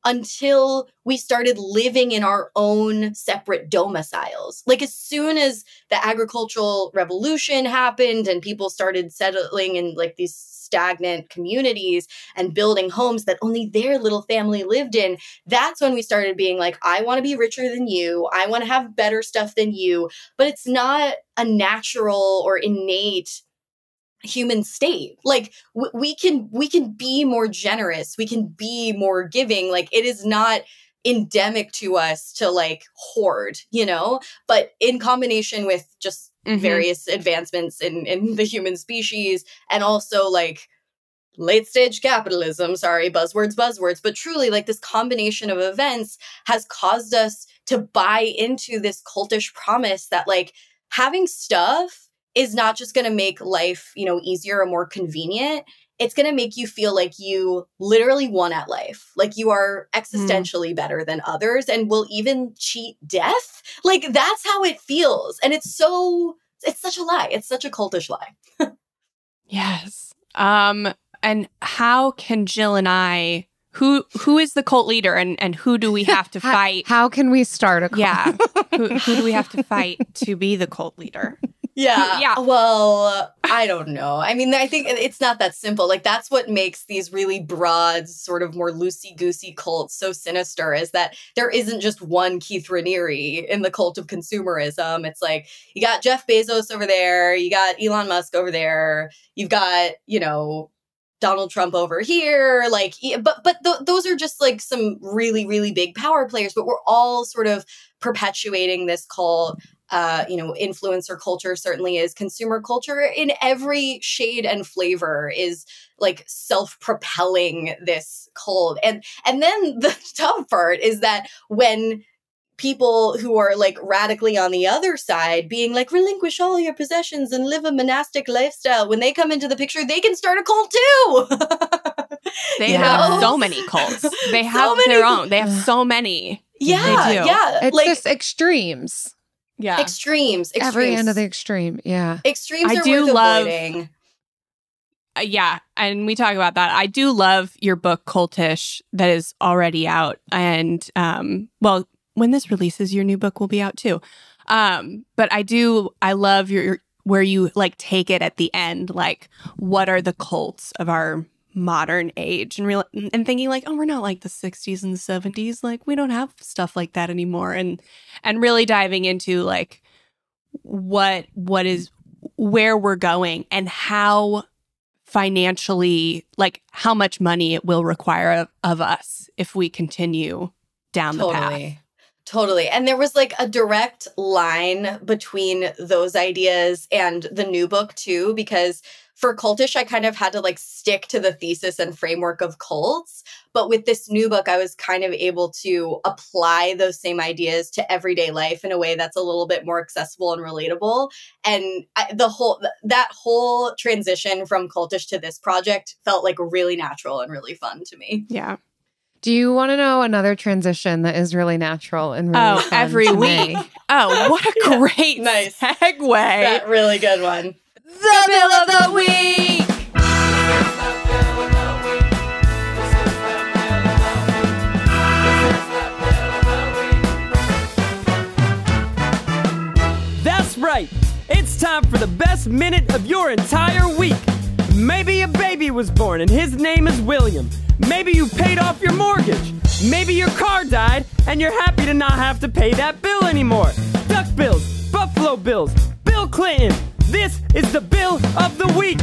Speaker 8: until we started living in our own separate domiciles. Like as soon as the agricultural revolution happened and people started settling in like these stagnant communities and building homes that only their little family lived in, that's when we started being like, I want to be richer than you. I want to have better stuff than you. But it's not a natural or innate human state. Like we can be more generous. We can be more giving. Like it is not endemic to us to like hoard, you know, but in combination with just various advancements in the human species and also like late stage capitalism, sorry, buzzwords, but truly like this combination of events has caused us to buy into this cultish promise that like having stuff is not just going to make life, you know, easier or more convenient. It's going to make you feel like you literally won at life. Like you are existentially better than others and will even cheat death. Like that's how it feels. And it's such a lie. It's such a cultish lie.
Speaker 5: Yes. And how can Jill and I, who is the cult leader and who do we have to fight?
Speaker 7: How can we start a cult?
Speaker 5: Yeah. who do we have to fight to be the cult leader?
Speaker 8: Yeah. Well, I don't know. I mean, I think it's not that simple. Like, that's what makes these really broad, sort of more loosey-goosey cults so sinister, is that there isn't just one Keith Raniere in the cult of consumerism. It's like, you got Jeff Bezos over there, you got Elon Musk over there, you've got, you know, Donald Trump over here, like, but those are just like some really, really big power players, but we're all sort of perpetuating this cult influencer culture certainly is. Consumer culture in every shade and flavor is like self-propelling this cult. And then the tough part is that when people who are like radically on the other side being like, relinquish all your possessions and live a monastic lifestyle, when they come into the picture, they can start a cult too.
Speaker 5: They have so many cults. They have their own. They have so many.
Speaker 8: Yeah,
Speaker 5: they do.
Speaker 8: Yeah.
Speaker 7: It's just extremes.
Speaker 5: Yeah.
Speaker 8: Extremes.
Speaker 7: Every end of the extreme. Yeah.
Speaker 8: Extremes are worth avoiding.
Speaker 5: Yeah, and we talk about that. I do love your book, Cultish, that is already out. And, when this releases, your new book will be out too. But I love your where you like take it at the end, like what are the cults of our modern age, and thinking like, oh, we're not like the 60s and the 70s, like we don't have stuff like that anymore, and really diving into like what is where we're going and how financially, like how much money it will require of us if we continue down the path.
Speaker 8: Totally. And there was like a direct line between those ideas and the new book too, because for Cultish, I kind of had to like stick to the thesis and framework of cults. But with this new book, I was kind of able to apply those same ideas to everyday life in a way that's a little bit more accessible and relatable. And that whole transition from Cultish to this project felt like really natural and really fun to me.
Speaker 5: Yeah.
Speaker 7: Do you want to know another transition that is really natural and really fun
Speaker 5: every week? Oh, what a great
Speaker 8: nice
Speaker 5: segue.
Speaker 8: That really good one.
Speaker 5: The Bill of the Week!
Speaker 6: That's right. It's time for the best minute of your entire week. Maybe a baby was born and his name is William. Maybe you paid off your mortgage. Maybe your car died and you're happy to not have to pay that bill anymore. Duck Bills, Buffalo Bills, Bill Clinton. This is the Bill of the Week.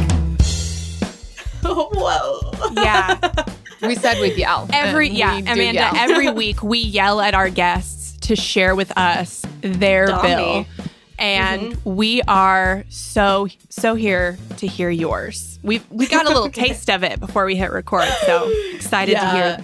Speaker 8: Whoa.
Speaker 5: Yeah.
Speaker 7: We said we'd yell.
Speaker 5: Amanda,
Speaker 7: yell.
Speaker 5: every week we yell at our guests to share with us their bill. And we are so here to hear yours. We got a little taste of it before we hit record, so excited to hear.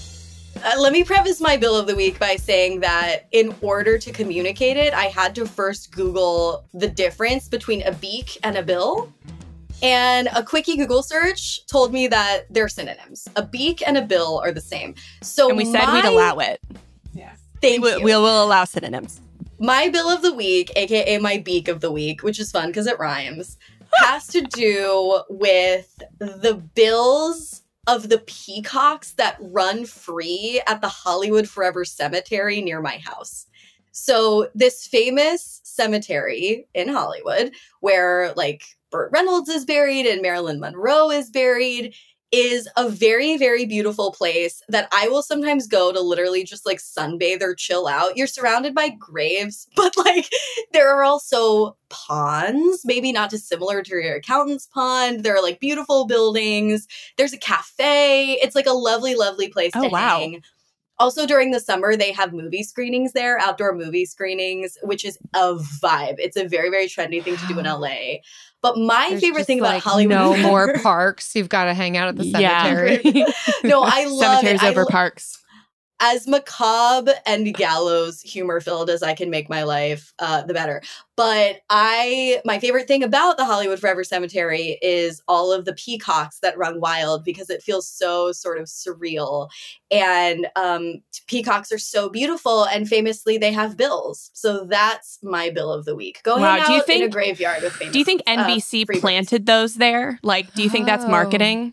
Speaker 8: Let me preface my Bill of the Week by saying that in order to communicate it, I had to first Google the difference between a beak and a bill. And a quickie Google search told me that they're synonyms. A beak and a bill are the same. So
Speaker 5: and we said we'd allow it.
Speaker 8: Yes. Thank you.
Speaker 5: We will allow synonyms.
Speaker 8: My Bill of the Week, aka my Beak of the Week, which is fun because it rhymes, has to do with the bills of the peacocks that run free at the Hollywood Forever Cemetery near my house. So this famous cemetery in Hollywood where like Burt Reynolds is buried and Marilyn Monroe is buried is a very, very beautiful place that I will sometimes go to literally just like sunbathe or chill out. You're surrounded by graves, but like there are also ponds, maybe not dissimilar to your accountant's pond. There are like beautiful buildings. There's a cafe. It's like a lovely, lovely place to hang. Also, during the summer, they have movie screenings there, outdoor movie screenings, which is a vibe. It's a very, very trendy thing to do in LA. But my favorite thing about Hollywood...
Speaker 7: No more parks. You've got to hang out at the cemetery.
Speaker 8: Yeah. No, I love
Speaker 5: Cemeteries over parks.
Speaker 8: As macabre and gallows humor-filled as I can make my life, the better. But my favorite thing about the Hollywood Forever Cemetery is all of the peacocks that run wild because it feels so sort of surreal. And peacocks are so beautiful, and famously they have bills. So that's my Bill of the Week. Go hang out in a graveyard with famous.
Speaker 5: Do you think NBC planted those there? Like, do you think that's marketing?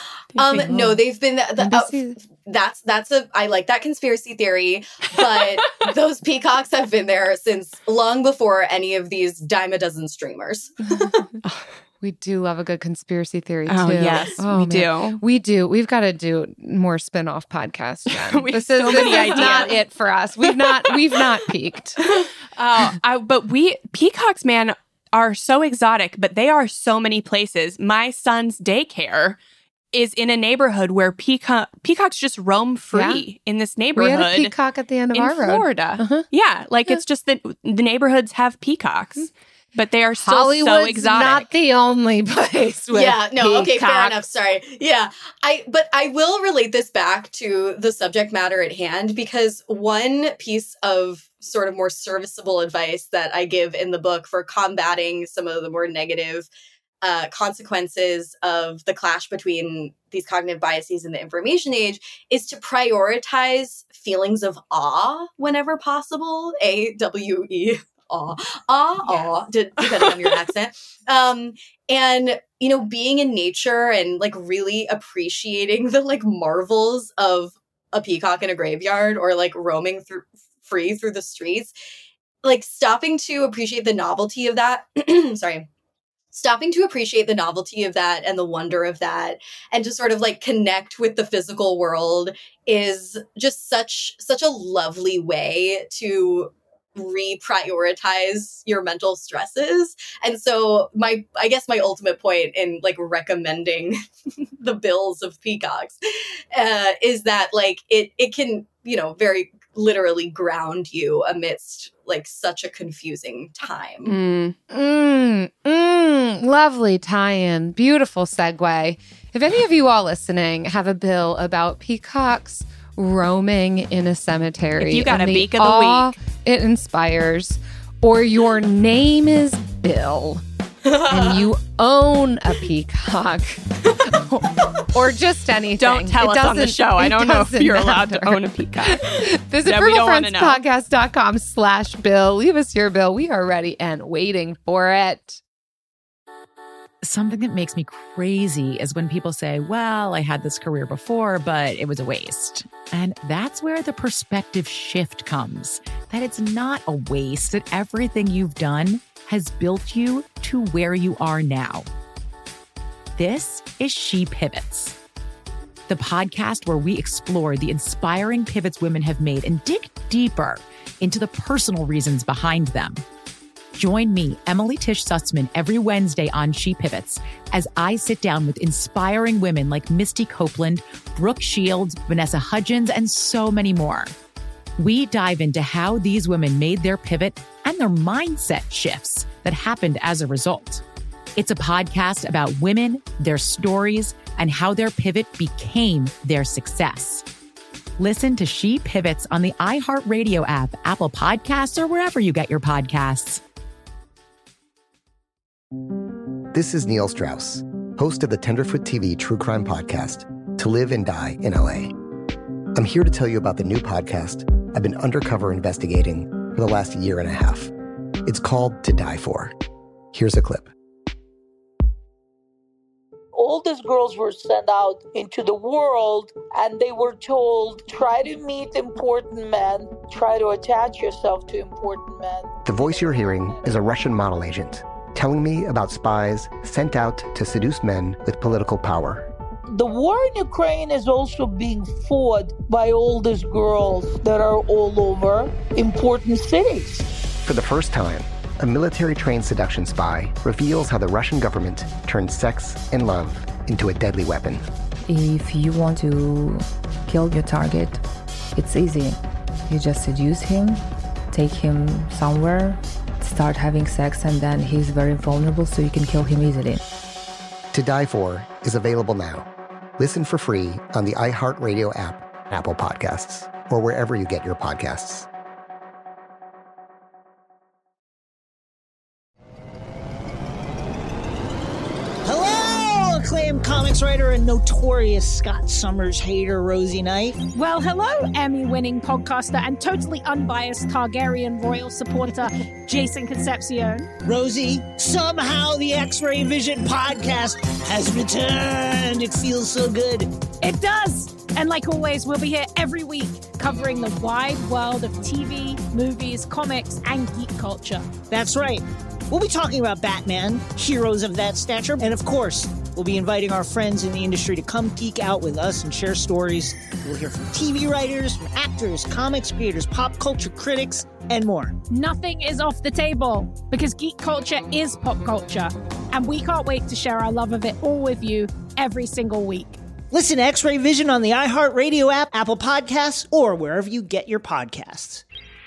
Speaker 8: No, they've been I like that conspiracy theory, but those peacocks have been there since long before any of these dime a dozen streamers.
Speaker 7: We do love a good conspiracy theory too.
Speaker 5: Oh yes, we do.
Speaker 7: We do. We've got to do more spin-off podcasts.
Speaker 5: This is
Speaker 7: not it for us. We've not peaked.
Speaker 5: But peacocks, man, are so exotic, but they are so many places. My son's daycare is in a neighborhood where peacocks just roam free in this neighborhood.
Speaker 7: We had a peacock at the end of our road.
Speaker 5: In Florida. Yeah, it's just that the neighborhoods have peacocks. But they are still
Speaker 7: Hollywood's
Speaker 5: so exotic.
Speaker 7: Not the only place with
Speaker 8: Okay, fair enough. Sorry. Yeah. But I will relate this back to the subject matter at hand, because one piece of sort of more serviceable advice that I give in the book for combating some of the more negative consequences of the clash between these cognitive biases in the information age is to prioritize feelings of awe whenever possible. A-W-E. Depending on your accent. And, being in nature and really appreciating the marvels of a peacock in a graveyard, or roaming free through the streets, stopping to appreciate the novelty of that. Stopping to appreciate the novelty of that and the wonder of that, and to sort of connect with the physical world is just such a lovely way to reprioritize your mental stresses. And so I guess my ultimate point in recommending the bills of peacocks is that it can, very literally ground you amidst such a confusing time.
Speaker 7: Lovely tie-in. Beautiful segue. If any of you all listening have a bill about peacocks roaming in a cemetery,
Speaker 5: if you got a beak of the week
Speaker 7: it inspires, or your name is Bill and you own a peacock, or just anything,
Speaker 5: don't tell us on the show. I don't know if you're allowed to own a peacock.
Speaker 7: Visit FrugalFriendsPodcast.com/Bill. Leave us your bill. We are ready and waiting for it.
Speaker 3: Something that makes me crazy is when people say, well, I had this career before, but it was a waste. And that's where the perspective shift comes, that it's not a waste, that everything you've done has built you to where you are now. This is She Pivots, the podcast where we explore the inspiring pivots women have made and dig deeper into the personal reasons behind them. Join me, Emily Tish Sussman, every Wednesday on She Pivots as I sit down with inspiring women like Misty Copeland, Brooke Shields, Vanessa Hudgens, and so many more. We dive into how these women made their pivot and their mindset shifts that happened as a result. It's a podcast about women, their stories, and how their pivot became their success. Listen to She Pivots on the iHeartRadio app, Apple Podcasts, or wherever you get your podcasts.
Speaker 4: This is Neil Strauss, host of the Tenderfoot TV true crime podcast, To Live and Die in LA. I'm here to tell you about the new podcast I've been undercover investigating for the last year and a half. It's called To Die For. Here's a clip.
Speaker 10: All these girls were sent out into the world and they were told, try to meet important men, try to attach yourself to important men.
Speaker 4: The voice you're hearing is a Russian model agent telling me about spies sent out to seduce men with political power.
Speaker 10: The war in Ukraine is also being fought by all these girls that are all over important cities.
Speaker 4: For the first time, a military-trained seduction spy reveals how the Russian government turned sex and love into a deadly weapon.
Speaker 11: If you want to kill your target, it's easy. You just seduce him, take him somewhere, start having sex, and then he's very vulnerable, so you can kill him easily.
Speaker 4: To Die For is available now. Listen for free on the iHeartRadio app, Apple Podcasts, or wherever you get your podcasts.
Speaker 12: Acclaimed comics writer and notorious Scott Summers hater Rosie Knight.
Speaker 13: Well, hello, Emmy-winning podcaster and totally unbiased Targaryen royal supporter Jason Concepcion.
Speaker 12: Rosie, somehow the X-Ray Vision podcast has returned. It feels so good.
Speaker 13: It does. And like always, we'll be here every week covering the wide world of TV, movies, comics, and geek culture.
Speaker 12: That's right. We'll be talking about Batman, heroes of that stature, and of course, we'll be inviting our friends in the industry to come geek out with us and share stories. We'll hear from TV writers, from actors, comics creators, pop culture critics, and more.
Speaker 13: Nothing is off the table because geek culture is pop culture, and we can't wait to share our love of it all with you every single week.
Speaker 12: Listen to X-Ray Vision on the iHeartRadio app, Apple Podcasts, or wherever you get your podcasts.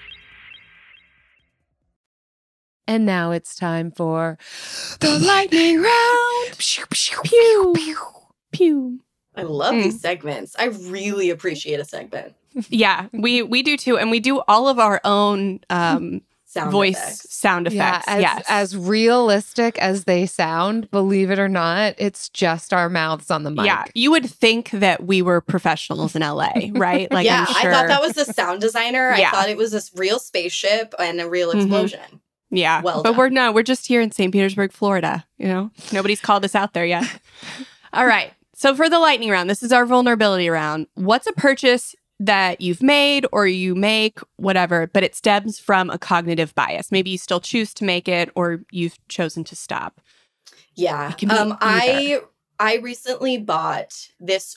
Speaker 7: And now it's time for the lightning round. Pew, pew, pew, pew.
Speaker 8: I love these segments. I really appreciate a segment.
Speaker 5: Yeah, we do too. And we do all of our own sound effects.
Speaker 7: Yeah, as realistic as they sound, believe it or not, it's just our mouths on the mic.
Speaker 5: Yeah, you would think that we were professionals in LA, right? Like,
Speaker 8: yeah,
Speaker 5: I'm sure.
Speaker 8: I thought that was the sound designer.
Speaker 5: Yeah.
Speaker 8: I thought it was this real spaceship and a real explosion.
Speaker 5: Yeah,
Speaker 8: well
Speaker 5: but
Speaker 8: done.
Speaker 5: we're just here in St. Petersburg, Florida. You know, nobody's called us out there yet. All right. So for the lightning round, this is our vulnerability round. What's a purchase that you've made or you make, whatever, but it stems from a cognitive bias? Maybe you still choose to make it or you've chosen to stop.
Speaker 8: Yeah.
Speaker 5: It can be either.
Speaker 8: I recently bought this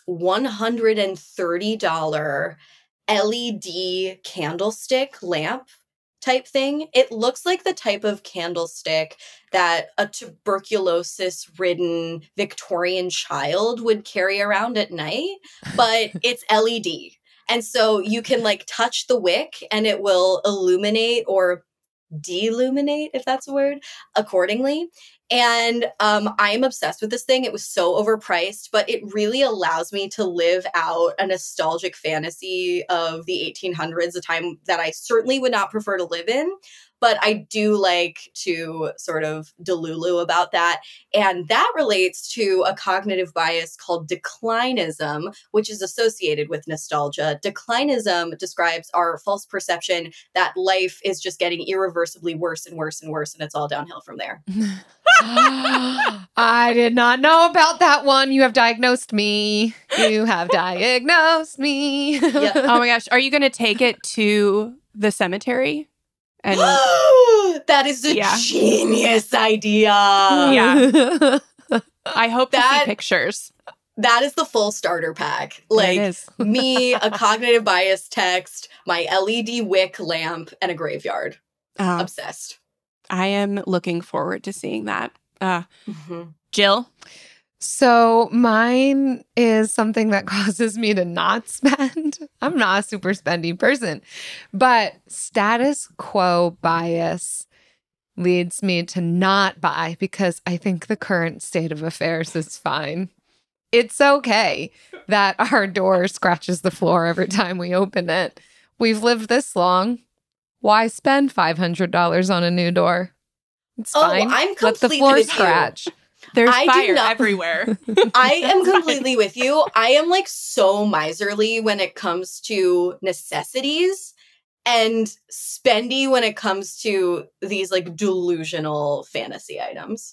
Speaker 8: $130 LED candlestick lamp type thing. It looks like the type of candlestick that a tuberculosis-ridden Victorian child would carry around at night, but it's LED. And so you can like touch the wick and it will illuminate or deluminate, if that's a word, accordingly. And I am obsessed with this thing. It was so overpriced, but it really allows me to live out a nostalgic fantasy of the 1800s, a time that I certainly would not prefer to live in. But I do like to sort of delulu about that. And that relates to a cognitive bias called declinism, which is associated with nostalgia. Declinism describes our false perception that life is just getting irreversibly worse and worse and worse, and it's all downhill from there.
Speaker 7: I did not know about that one. You have diagnosed me. You have diagnosed me.
Speaker 8: Yeah.
Speaker 5: Oh my gosh. Are you going to take it to the cemetery? And
Speaker 8: that is a genius idea.
Speaker 5: Yeah. I hope to see pictures.
Speaker 8: That is the full starter pack. Like me, a cognitive bias text, my LED wick lamp, and a graveyard. Obsessed.
Speaker 5: I am looking forward to seeing that. Jill?
Speaker 7: So mine is something that causes me to not spend. I'm not a super spendy person, but status quo bias leads me to not buy because I think the current state of affairs is fine. It's okay that our door scratches the floor every time we open it. We've lived this long. Why spend $500 on a new door? It's fine.
Speaker 8: I'm completely
Speaker 7: Let the floor
Speaker 8: with
Speaker 7: scratch.
Speaker 8: You.
Speaker 5: There's fire everywhere.
Speaker 8: I am completely with you. I am like so miserly when it comes to necessities and spendy when it comes to these like delusional fantasy items.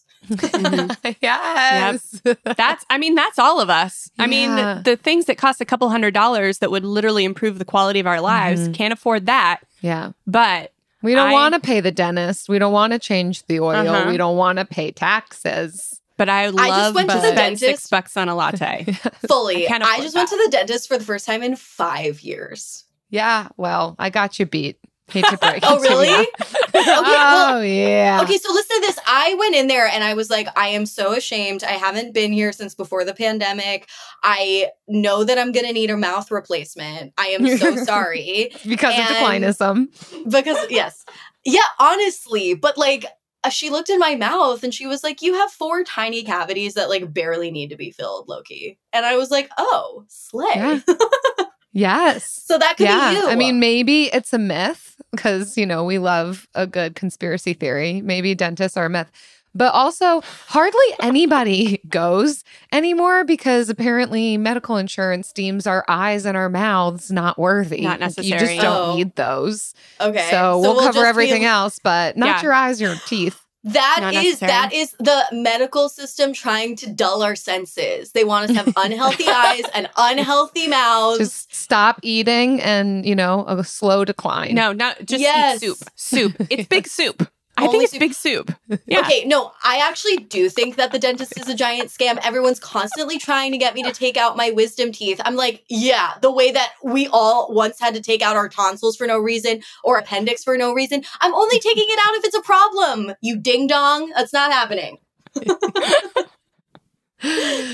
Speaker 7: Yes.
Speaker 5: Yep. That's all of us. I mean, the things that cost a couple $100s that would literally improve the quality of our lives, can't afford that.
Speaker 7: Yeah.
Speaker 5: But
Speaker 7: we don't want to pay the dentist. We don't want to change the oil. We don't want to pay taxes.
Speaker 5: But I love
Speaker 8: to
Speaker 5: spend $6 on a latte.
Speaker 8: Fully. I just went to the dentist for the first time in 5 years.
Speaker 7: Yeah. Well, I got you beat. Hate to break
Speaker 8: Oh, really?
Speaker 7: Yeah.
Speaker 8: Okay, so listen to this. I went in there and I was like, I am so ashamed. I haven't been here since before the pandemic. I know that I'm going to need a mouth replacement. I am so sorry.
Speaker 7: Because of declinism.
Speaker 8: Because, yes. Yeah, honestly. But like, she looked in my mouth and she was like, you have 4 tiny cavities that like barely need to be filled, low-key. And I was like, oh, slay.
Speaker 7: Yeah. Yes.
Speaker 8: So that could be you.
Speaker 7: I mean, maybe it's a myth because, you know, we love a good conspiracy theory. Maybe dentists are a myth. But also, hardly anybody goes anymore because apparently medical insurance deems our eyes and our mouths not worthy.
Speaker 5: Not necessary.
Speaker 7: You just don't need those.
Speaker 8: Okay.
Speaker 7: So we'll cover everything else, but not your eyes, your teeth.
Speaker 8: That is the medical system trying to dull our senses. They want us to have unhealthy eyes and unhealthy mouths.
Speaker 7: Just stop eating and, you know, a slow decline.
Speaker 5: No, just eat soup. Soup. It's big soup. I think it's big soup. Yeah.
Speaker 8: Okay, no, I actually do think that the dentist is a giant scam. Everyone's constantly trying to get me to take out my wisdom teeth. I'm like, yeah, the way that we all once had to take out our tonsils for no reason or appendix for no reason. I'm only taking it out if it's a problem. You ding dong. That's not happening.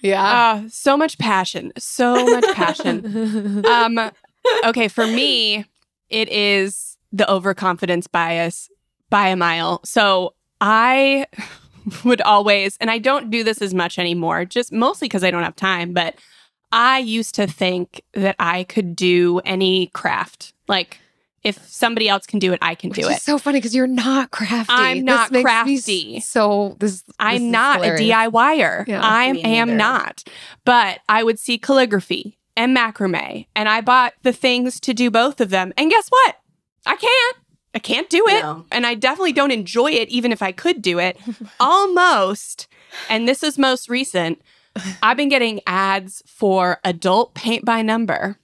Speaker 7: Yeah.
Speaker 5: So much passion. So much passion. Okay, for me, it is the overconfidence bias by a mile. So I would always, and I don't do this as much anymore, just mostly because I don't have time, but I used to think that I could do any craft. Like, if somebody else can do it, I can do it.
Speaker 7: It's so funny because you're not crafty.
Speaker 5: I'm not crafty.
Speaker 7: I'm
Speaker 5: not a DIYer.
Speaker 7: Yeah.
Speaker 5: I am not. But I would see calligraphy and macrame, and I bought the things to do both of them. And guess what? I can't do it. No. And I definitely don't enjoy it, even if I could do it. Almost. And this is most recent. I've been getting ads for adult paint by number.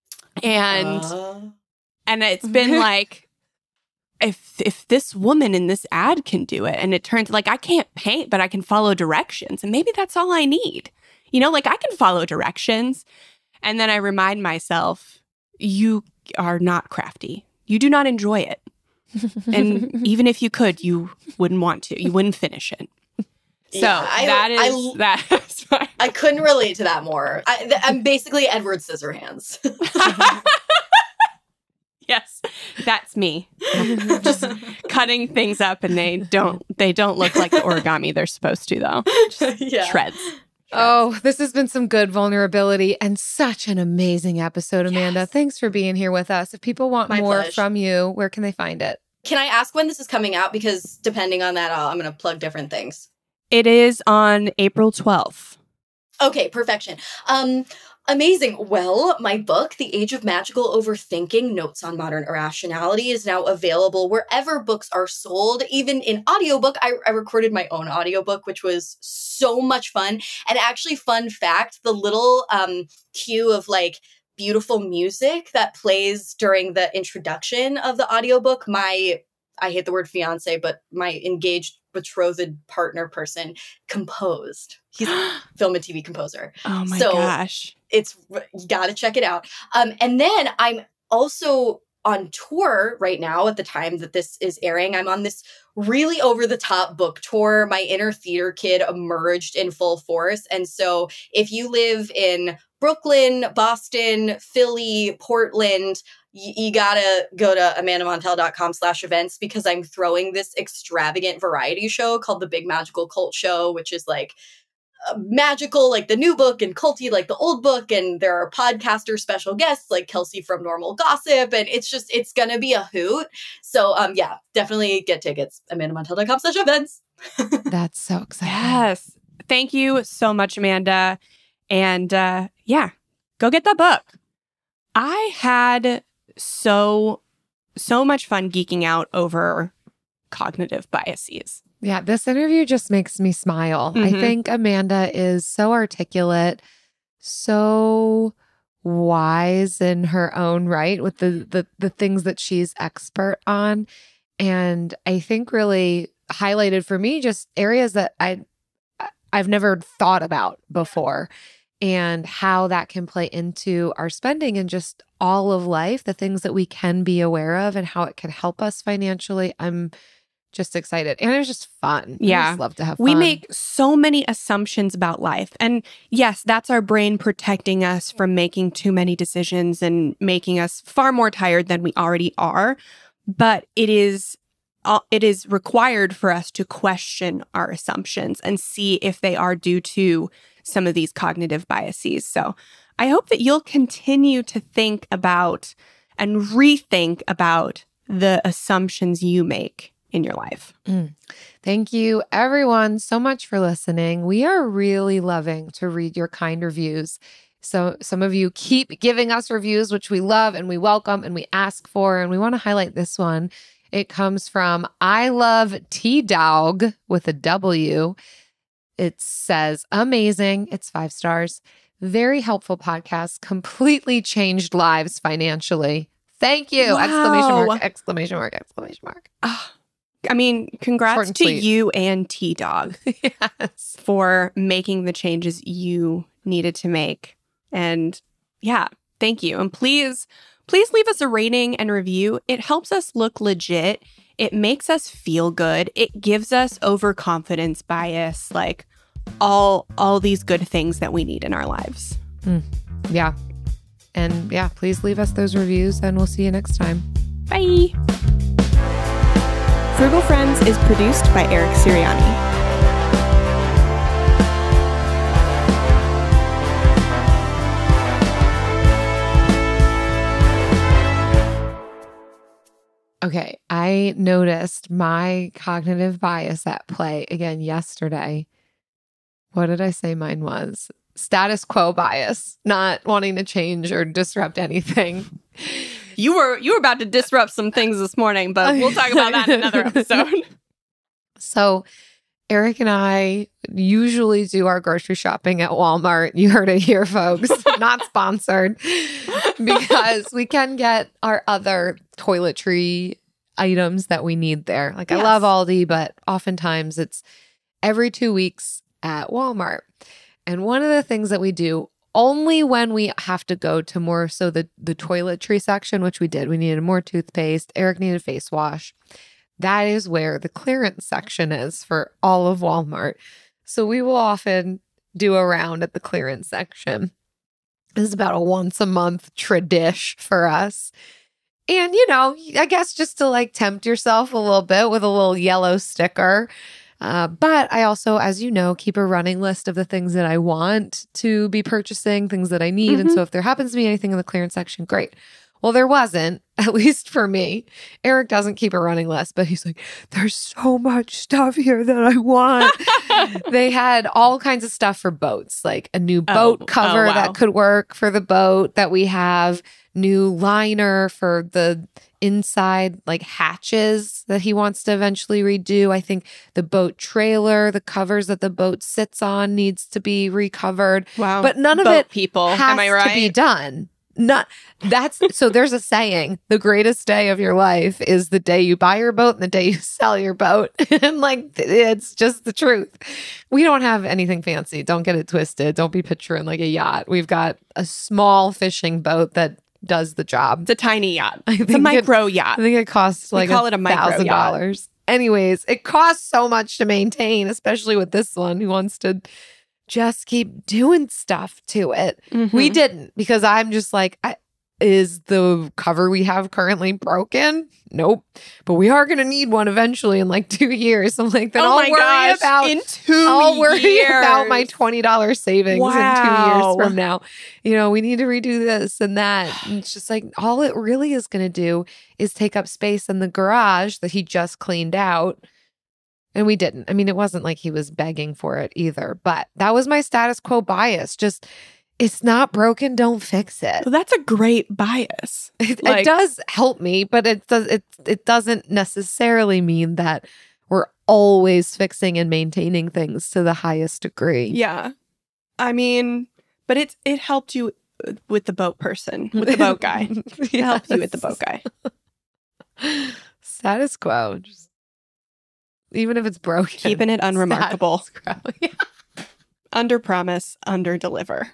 Speaker 5: And it's been like, if this woman in this ad can do it, and it turns like I can't paint, but I can follow directions. And maybe that's all I need. You know, like I can follow directions. And then I remind myself, you are not crafty. You do not enjoy it. And even if you could, you wouldn't want to. You wouldn't finish it. So that's fine.
Speaker 8: I couldn't relate to that more. I'm basically Edward Scissorhands.
Speaker 5: Yes, that's me. Just cutting things up, and they don't look like the origami they're supposed to, though. Just shreds.
Speaker 7: Oh, this has been some good vulnerability and such an amazing episode, Amanda. Yes. Thanks for being here with us. If people want more from you, where can they find it?
Speaker 8: Can I ask when this is coming out? Because depending on that, I'm going to plug different things.
Speaker 5: It is on April 12th.
Speaker 8: Okay, perfection. Amazing. Well, my book, The Age of Magical Overthinking, Notes on Modern Irrationality, is now available wherever books are sold. Even in audiobook, I recorded my own audiobook, which was so much fun. And actually, fun fact, the little cue of like beautiful music that plays during the introduction of the audiobook, I hate the word fiance, but my engaged betrothed partner person composed. He's a film and TV composer.
Speaker 5: Oh my gosh.
Speaker 8: You gotta check it out. And then I'm also on tour right now at the time that this is airing. I'm on this really over-the-top book tour. My inner theater kid emerged in full force. And so if you live in Brooklyn, Boston, Philly, Portland, you gotta go to amandamontel.com/events because I'm throwing this extravagant variety show called The Big Magical Cult Show, which is like magical like the new book and culty like the old book, and there are podcaster special guests like Kelsey from Normal Gossip, and it's gonna be a hoot. So yeah, definitely get tickets. amandamontel.com/events.
Speaker 7: That's so exciting.
Speaker 5: Yes. Thank you so much, Amanda. And yeah, go get that book. I had so much fun geeking out over cognitive biases.
Speaker 7: Yeah, this interview just makes me smile. I think Amanda is so articulate, so wise in her own right with the things that she's expert on. And I think really highlighted for me just areas that I've never thought about before, and how that can play into our spending and just all of life, the things that we can be aware of and how it can help us financially. I'm just excited. And it was just fun.
Speaker 5: Yeah.
Speaker 7: I just love to have fun.
Speaker 5: We make so many assumptions about life. And yes, that's our brain protecting us from making too many decisions and making us far more tired than we already are. But it is required for us to question our assumptions and see if they are due to some of these cognitive biases. So I hope that you'll continue to think about and rethink about the assumptions you make in your life.
Speaker 7: Thank you, everyone, so much for listening. We are really loving to read your kind reviews. So some of you keep giving us reviews, which we love and we welcome and we ask for. And we want to highlight this one. It comes from I Love T-Dog with a W. It says, amazing. It's 5 stars. Very helpful podcast. Completely changed lives financially. Thank you.
Speaker 5: Wow.
Speaker 7: Exclamation mark.
Speaker 5: I mean, congrats to you and T-Dog
Speaker 7: yes.
Speaker 5: for making the changes you needed to make. And yeah, thank you. And please leave us a rating and review. It helps us look legit. It makes us feel good. It gives us overconfidence bias. Like, all these good things that we need in our lives.
Speaker 7: Yeah. And yeah, please leave us those reviews and we'll see you next time.
Speaker 5: Bye. Frugal Friends is produced by Eric Sirianni.
Speaker 7: Okay, I noticed my cognitive bias at play again yesterday. What did I say mine was? Status quo bias, not wanting to change or disrupt anything.
Speaker 5: You were about to disrupt some things this morning, but we'll talk about that in another episode.
Speaker 7: So Eric and I usually do our grocery shopping at Walmart. You heard it here, folks. Not sponsored. Because we can get our other toiletry items that we need there. Like, I love Aldi, but oftentimes it's every 2 weeks at Walmart. And one of the things that we do only when we have to go to more so the toiletry section, which we did. We needed more toothpaste. Eric needed face wash. That is where the clearance section is for all of Walmart. So we will often do a round at the clearance section. This is about a once a month tradish for us. And, you know, I guess just to like tempt yourself a little bit with a little yellow sticker. But I also, as you know, keep a running list of the things that I want to be purchasing, things that I need. And so if there happens to be anything in the clearance section, great. Well, there wasn't, at least for me. Eric doesn't keep a running list, but he's like, there's so much stuff here that I want. They had all kinds of stuff for boats, like a new boat cover that could work for the boat that we have, new liner for the inside, like hatches that he wants to eventually redo. I think the boat trailer, the covers that the boat sits on needs to be recovered.
Speaker 5: Wow.
Speaker 7: But none of
Speaker 5: boat
Speaker 7: it
Speaker 5: people.
Speaker 7: has
Speaker 5: Am I right?
Speaker 7: to be done. So there's a saying, the greatest day of your life is the day you buy your boat and the day you sell your boat. And like, it's just the truth. We don't have anything fancy. Don't get it twisted. Don't be picturing like a yacht. We've got a small fishing boat that does the job.
Speaker 5: It's a tiny yacht. It's a micro yacht.
Speaker 7: I think it costs like
Speaker 5: call it a micro
Speaker 7: $1,000. Anyways, it costs so much to maintain, especially with this one who wants to just keep doing stuff to it. We didn't, because I'm just like, is the cover we have currently broken? Nope. But we are going to need one eventually in like 2 years. I'm like, then I'll worry about my $20 savings in 2 years from now. You know, we need to redo this and that. And it's just like, all it really is going to do is take up space in the garage that he just cleaned out. And we didn't. I mean, it wasn't like he was begging for it either. But that was my status quo bias. Just, it's not broken, don't fix it.
Speaker 5: Well, that's a great bias.
Speaker 7: It does help me, but it doesn't necessarily mean that we're always fixing and maintaining things to the highest degree.
Speaker 5: Yeah. I mean, but it helped you with the boat person, with the boat guy. It helped you with the boat guy.
Speaker 7: Status quo. Just, even if it's broken.
Speaker 5: Keeping it unremarkable. Under promise, under deliver.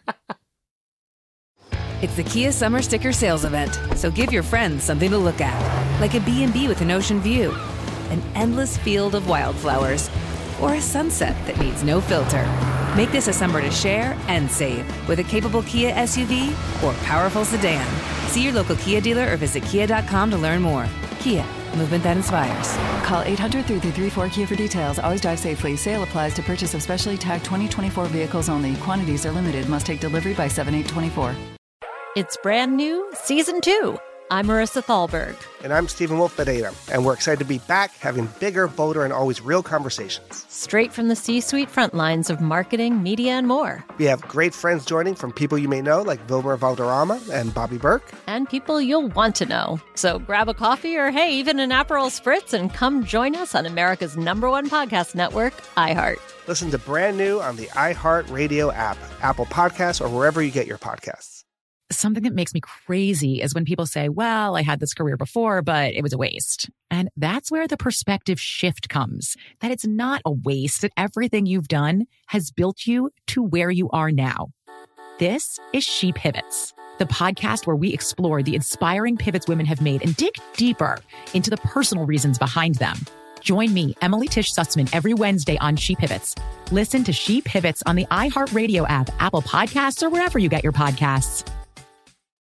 Speaker 14: It's the Kia Summer Sticker Sales Event, so give your friends something to look at. Like a B&B with an ocean view, an endless field of wildflowers, or a sunset that needs no filter. Make this a summer to share and save with a capable Kia SUV or powerful sedan. See your local Kia dealer or visit kia.com to learn more. Kia, movement that inspires.
Speaker 15: Call 800-3334-KIA for details. Always drive safely. Sale applies to purchase of specially tagged 2024 vehicles only. Quantities are limited. Must take delivery by 7/8/24.
Speaker 1: It's brand new, Season 2. I'm Marissa Thalberg.
Speaker 2: And I'm Stephen Wolf Bedeta. And we're excited to be back having bigger, bolder, and always real conversations.
Speaker 1: Straight from the C-suite front lines of marketing, media, and more.
Speaker 2: We have great friends joining from people you may know, like Wilmer Valderrama and Bobby Burke.
Speaker 1: And people you'll want to know. So grab a coffee or, hey, even an Aperol Spritz and come join us on America's #1 podcast network, iHeart.
Speaker 2: Listen to Brand New on the iHeart Radio app, Apple Podcasts, or wherever you get your podcasts.
Speaker 3: Something that makes me crazy is when people say, well, I had this career before, but it was a waste. And that's where the perspective shift comes, that it's not a waste, that everything you've done has built you to where you are now. This is She Pivots, the podcast where we explore the inspiring pivots women have made and dig deeper into the personal reasons behind them. Join me, Emily Tish Sussman, every Wednesday on She Pivots. Listen to She Pivots on the iHeartRadio app, Apple Podcasts, or wherever you get your podcasts.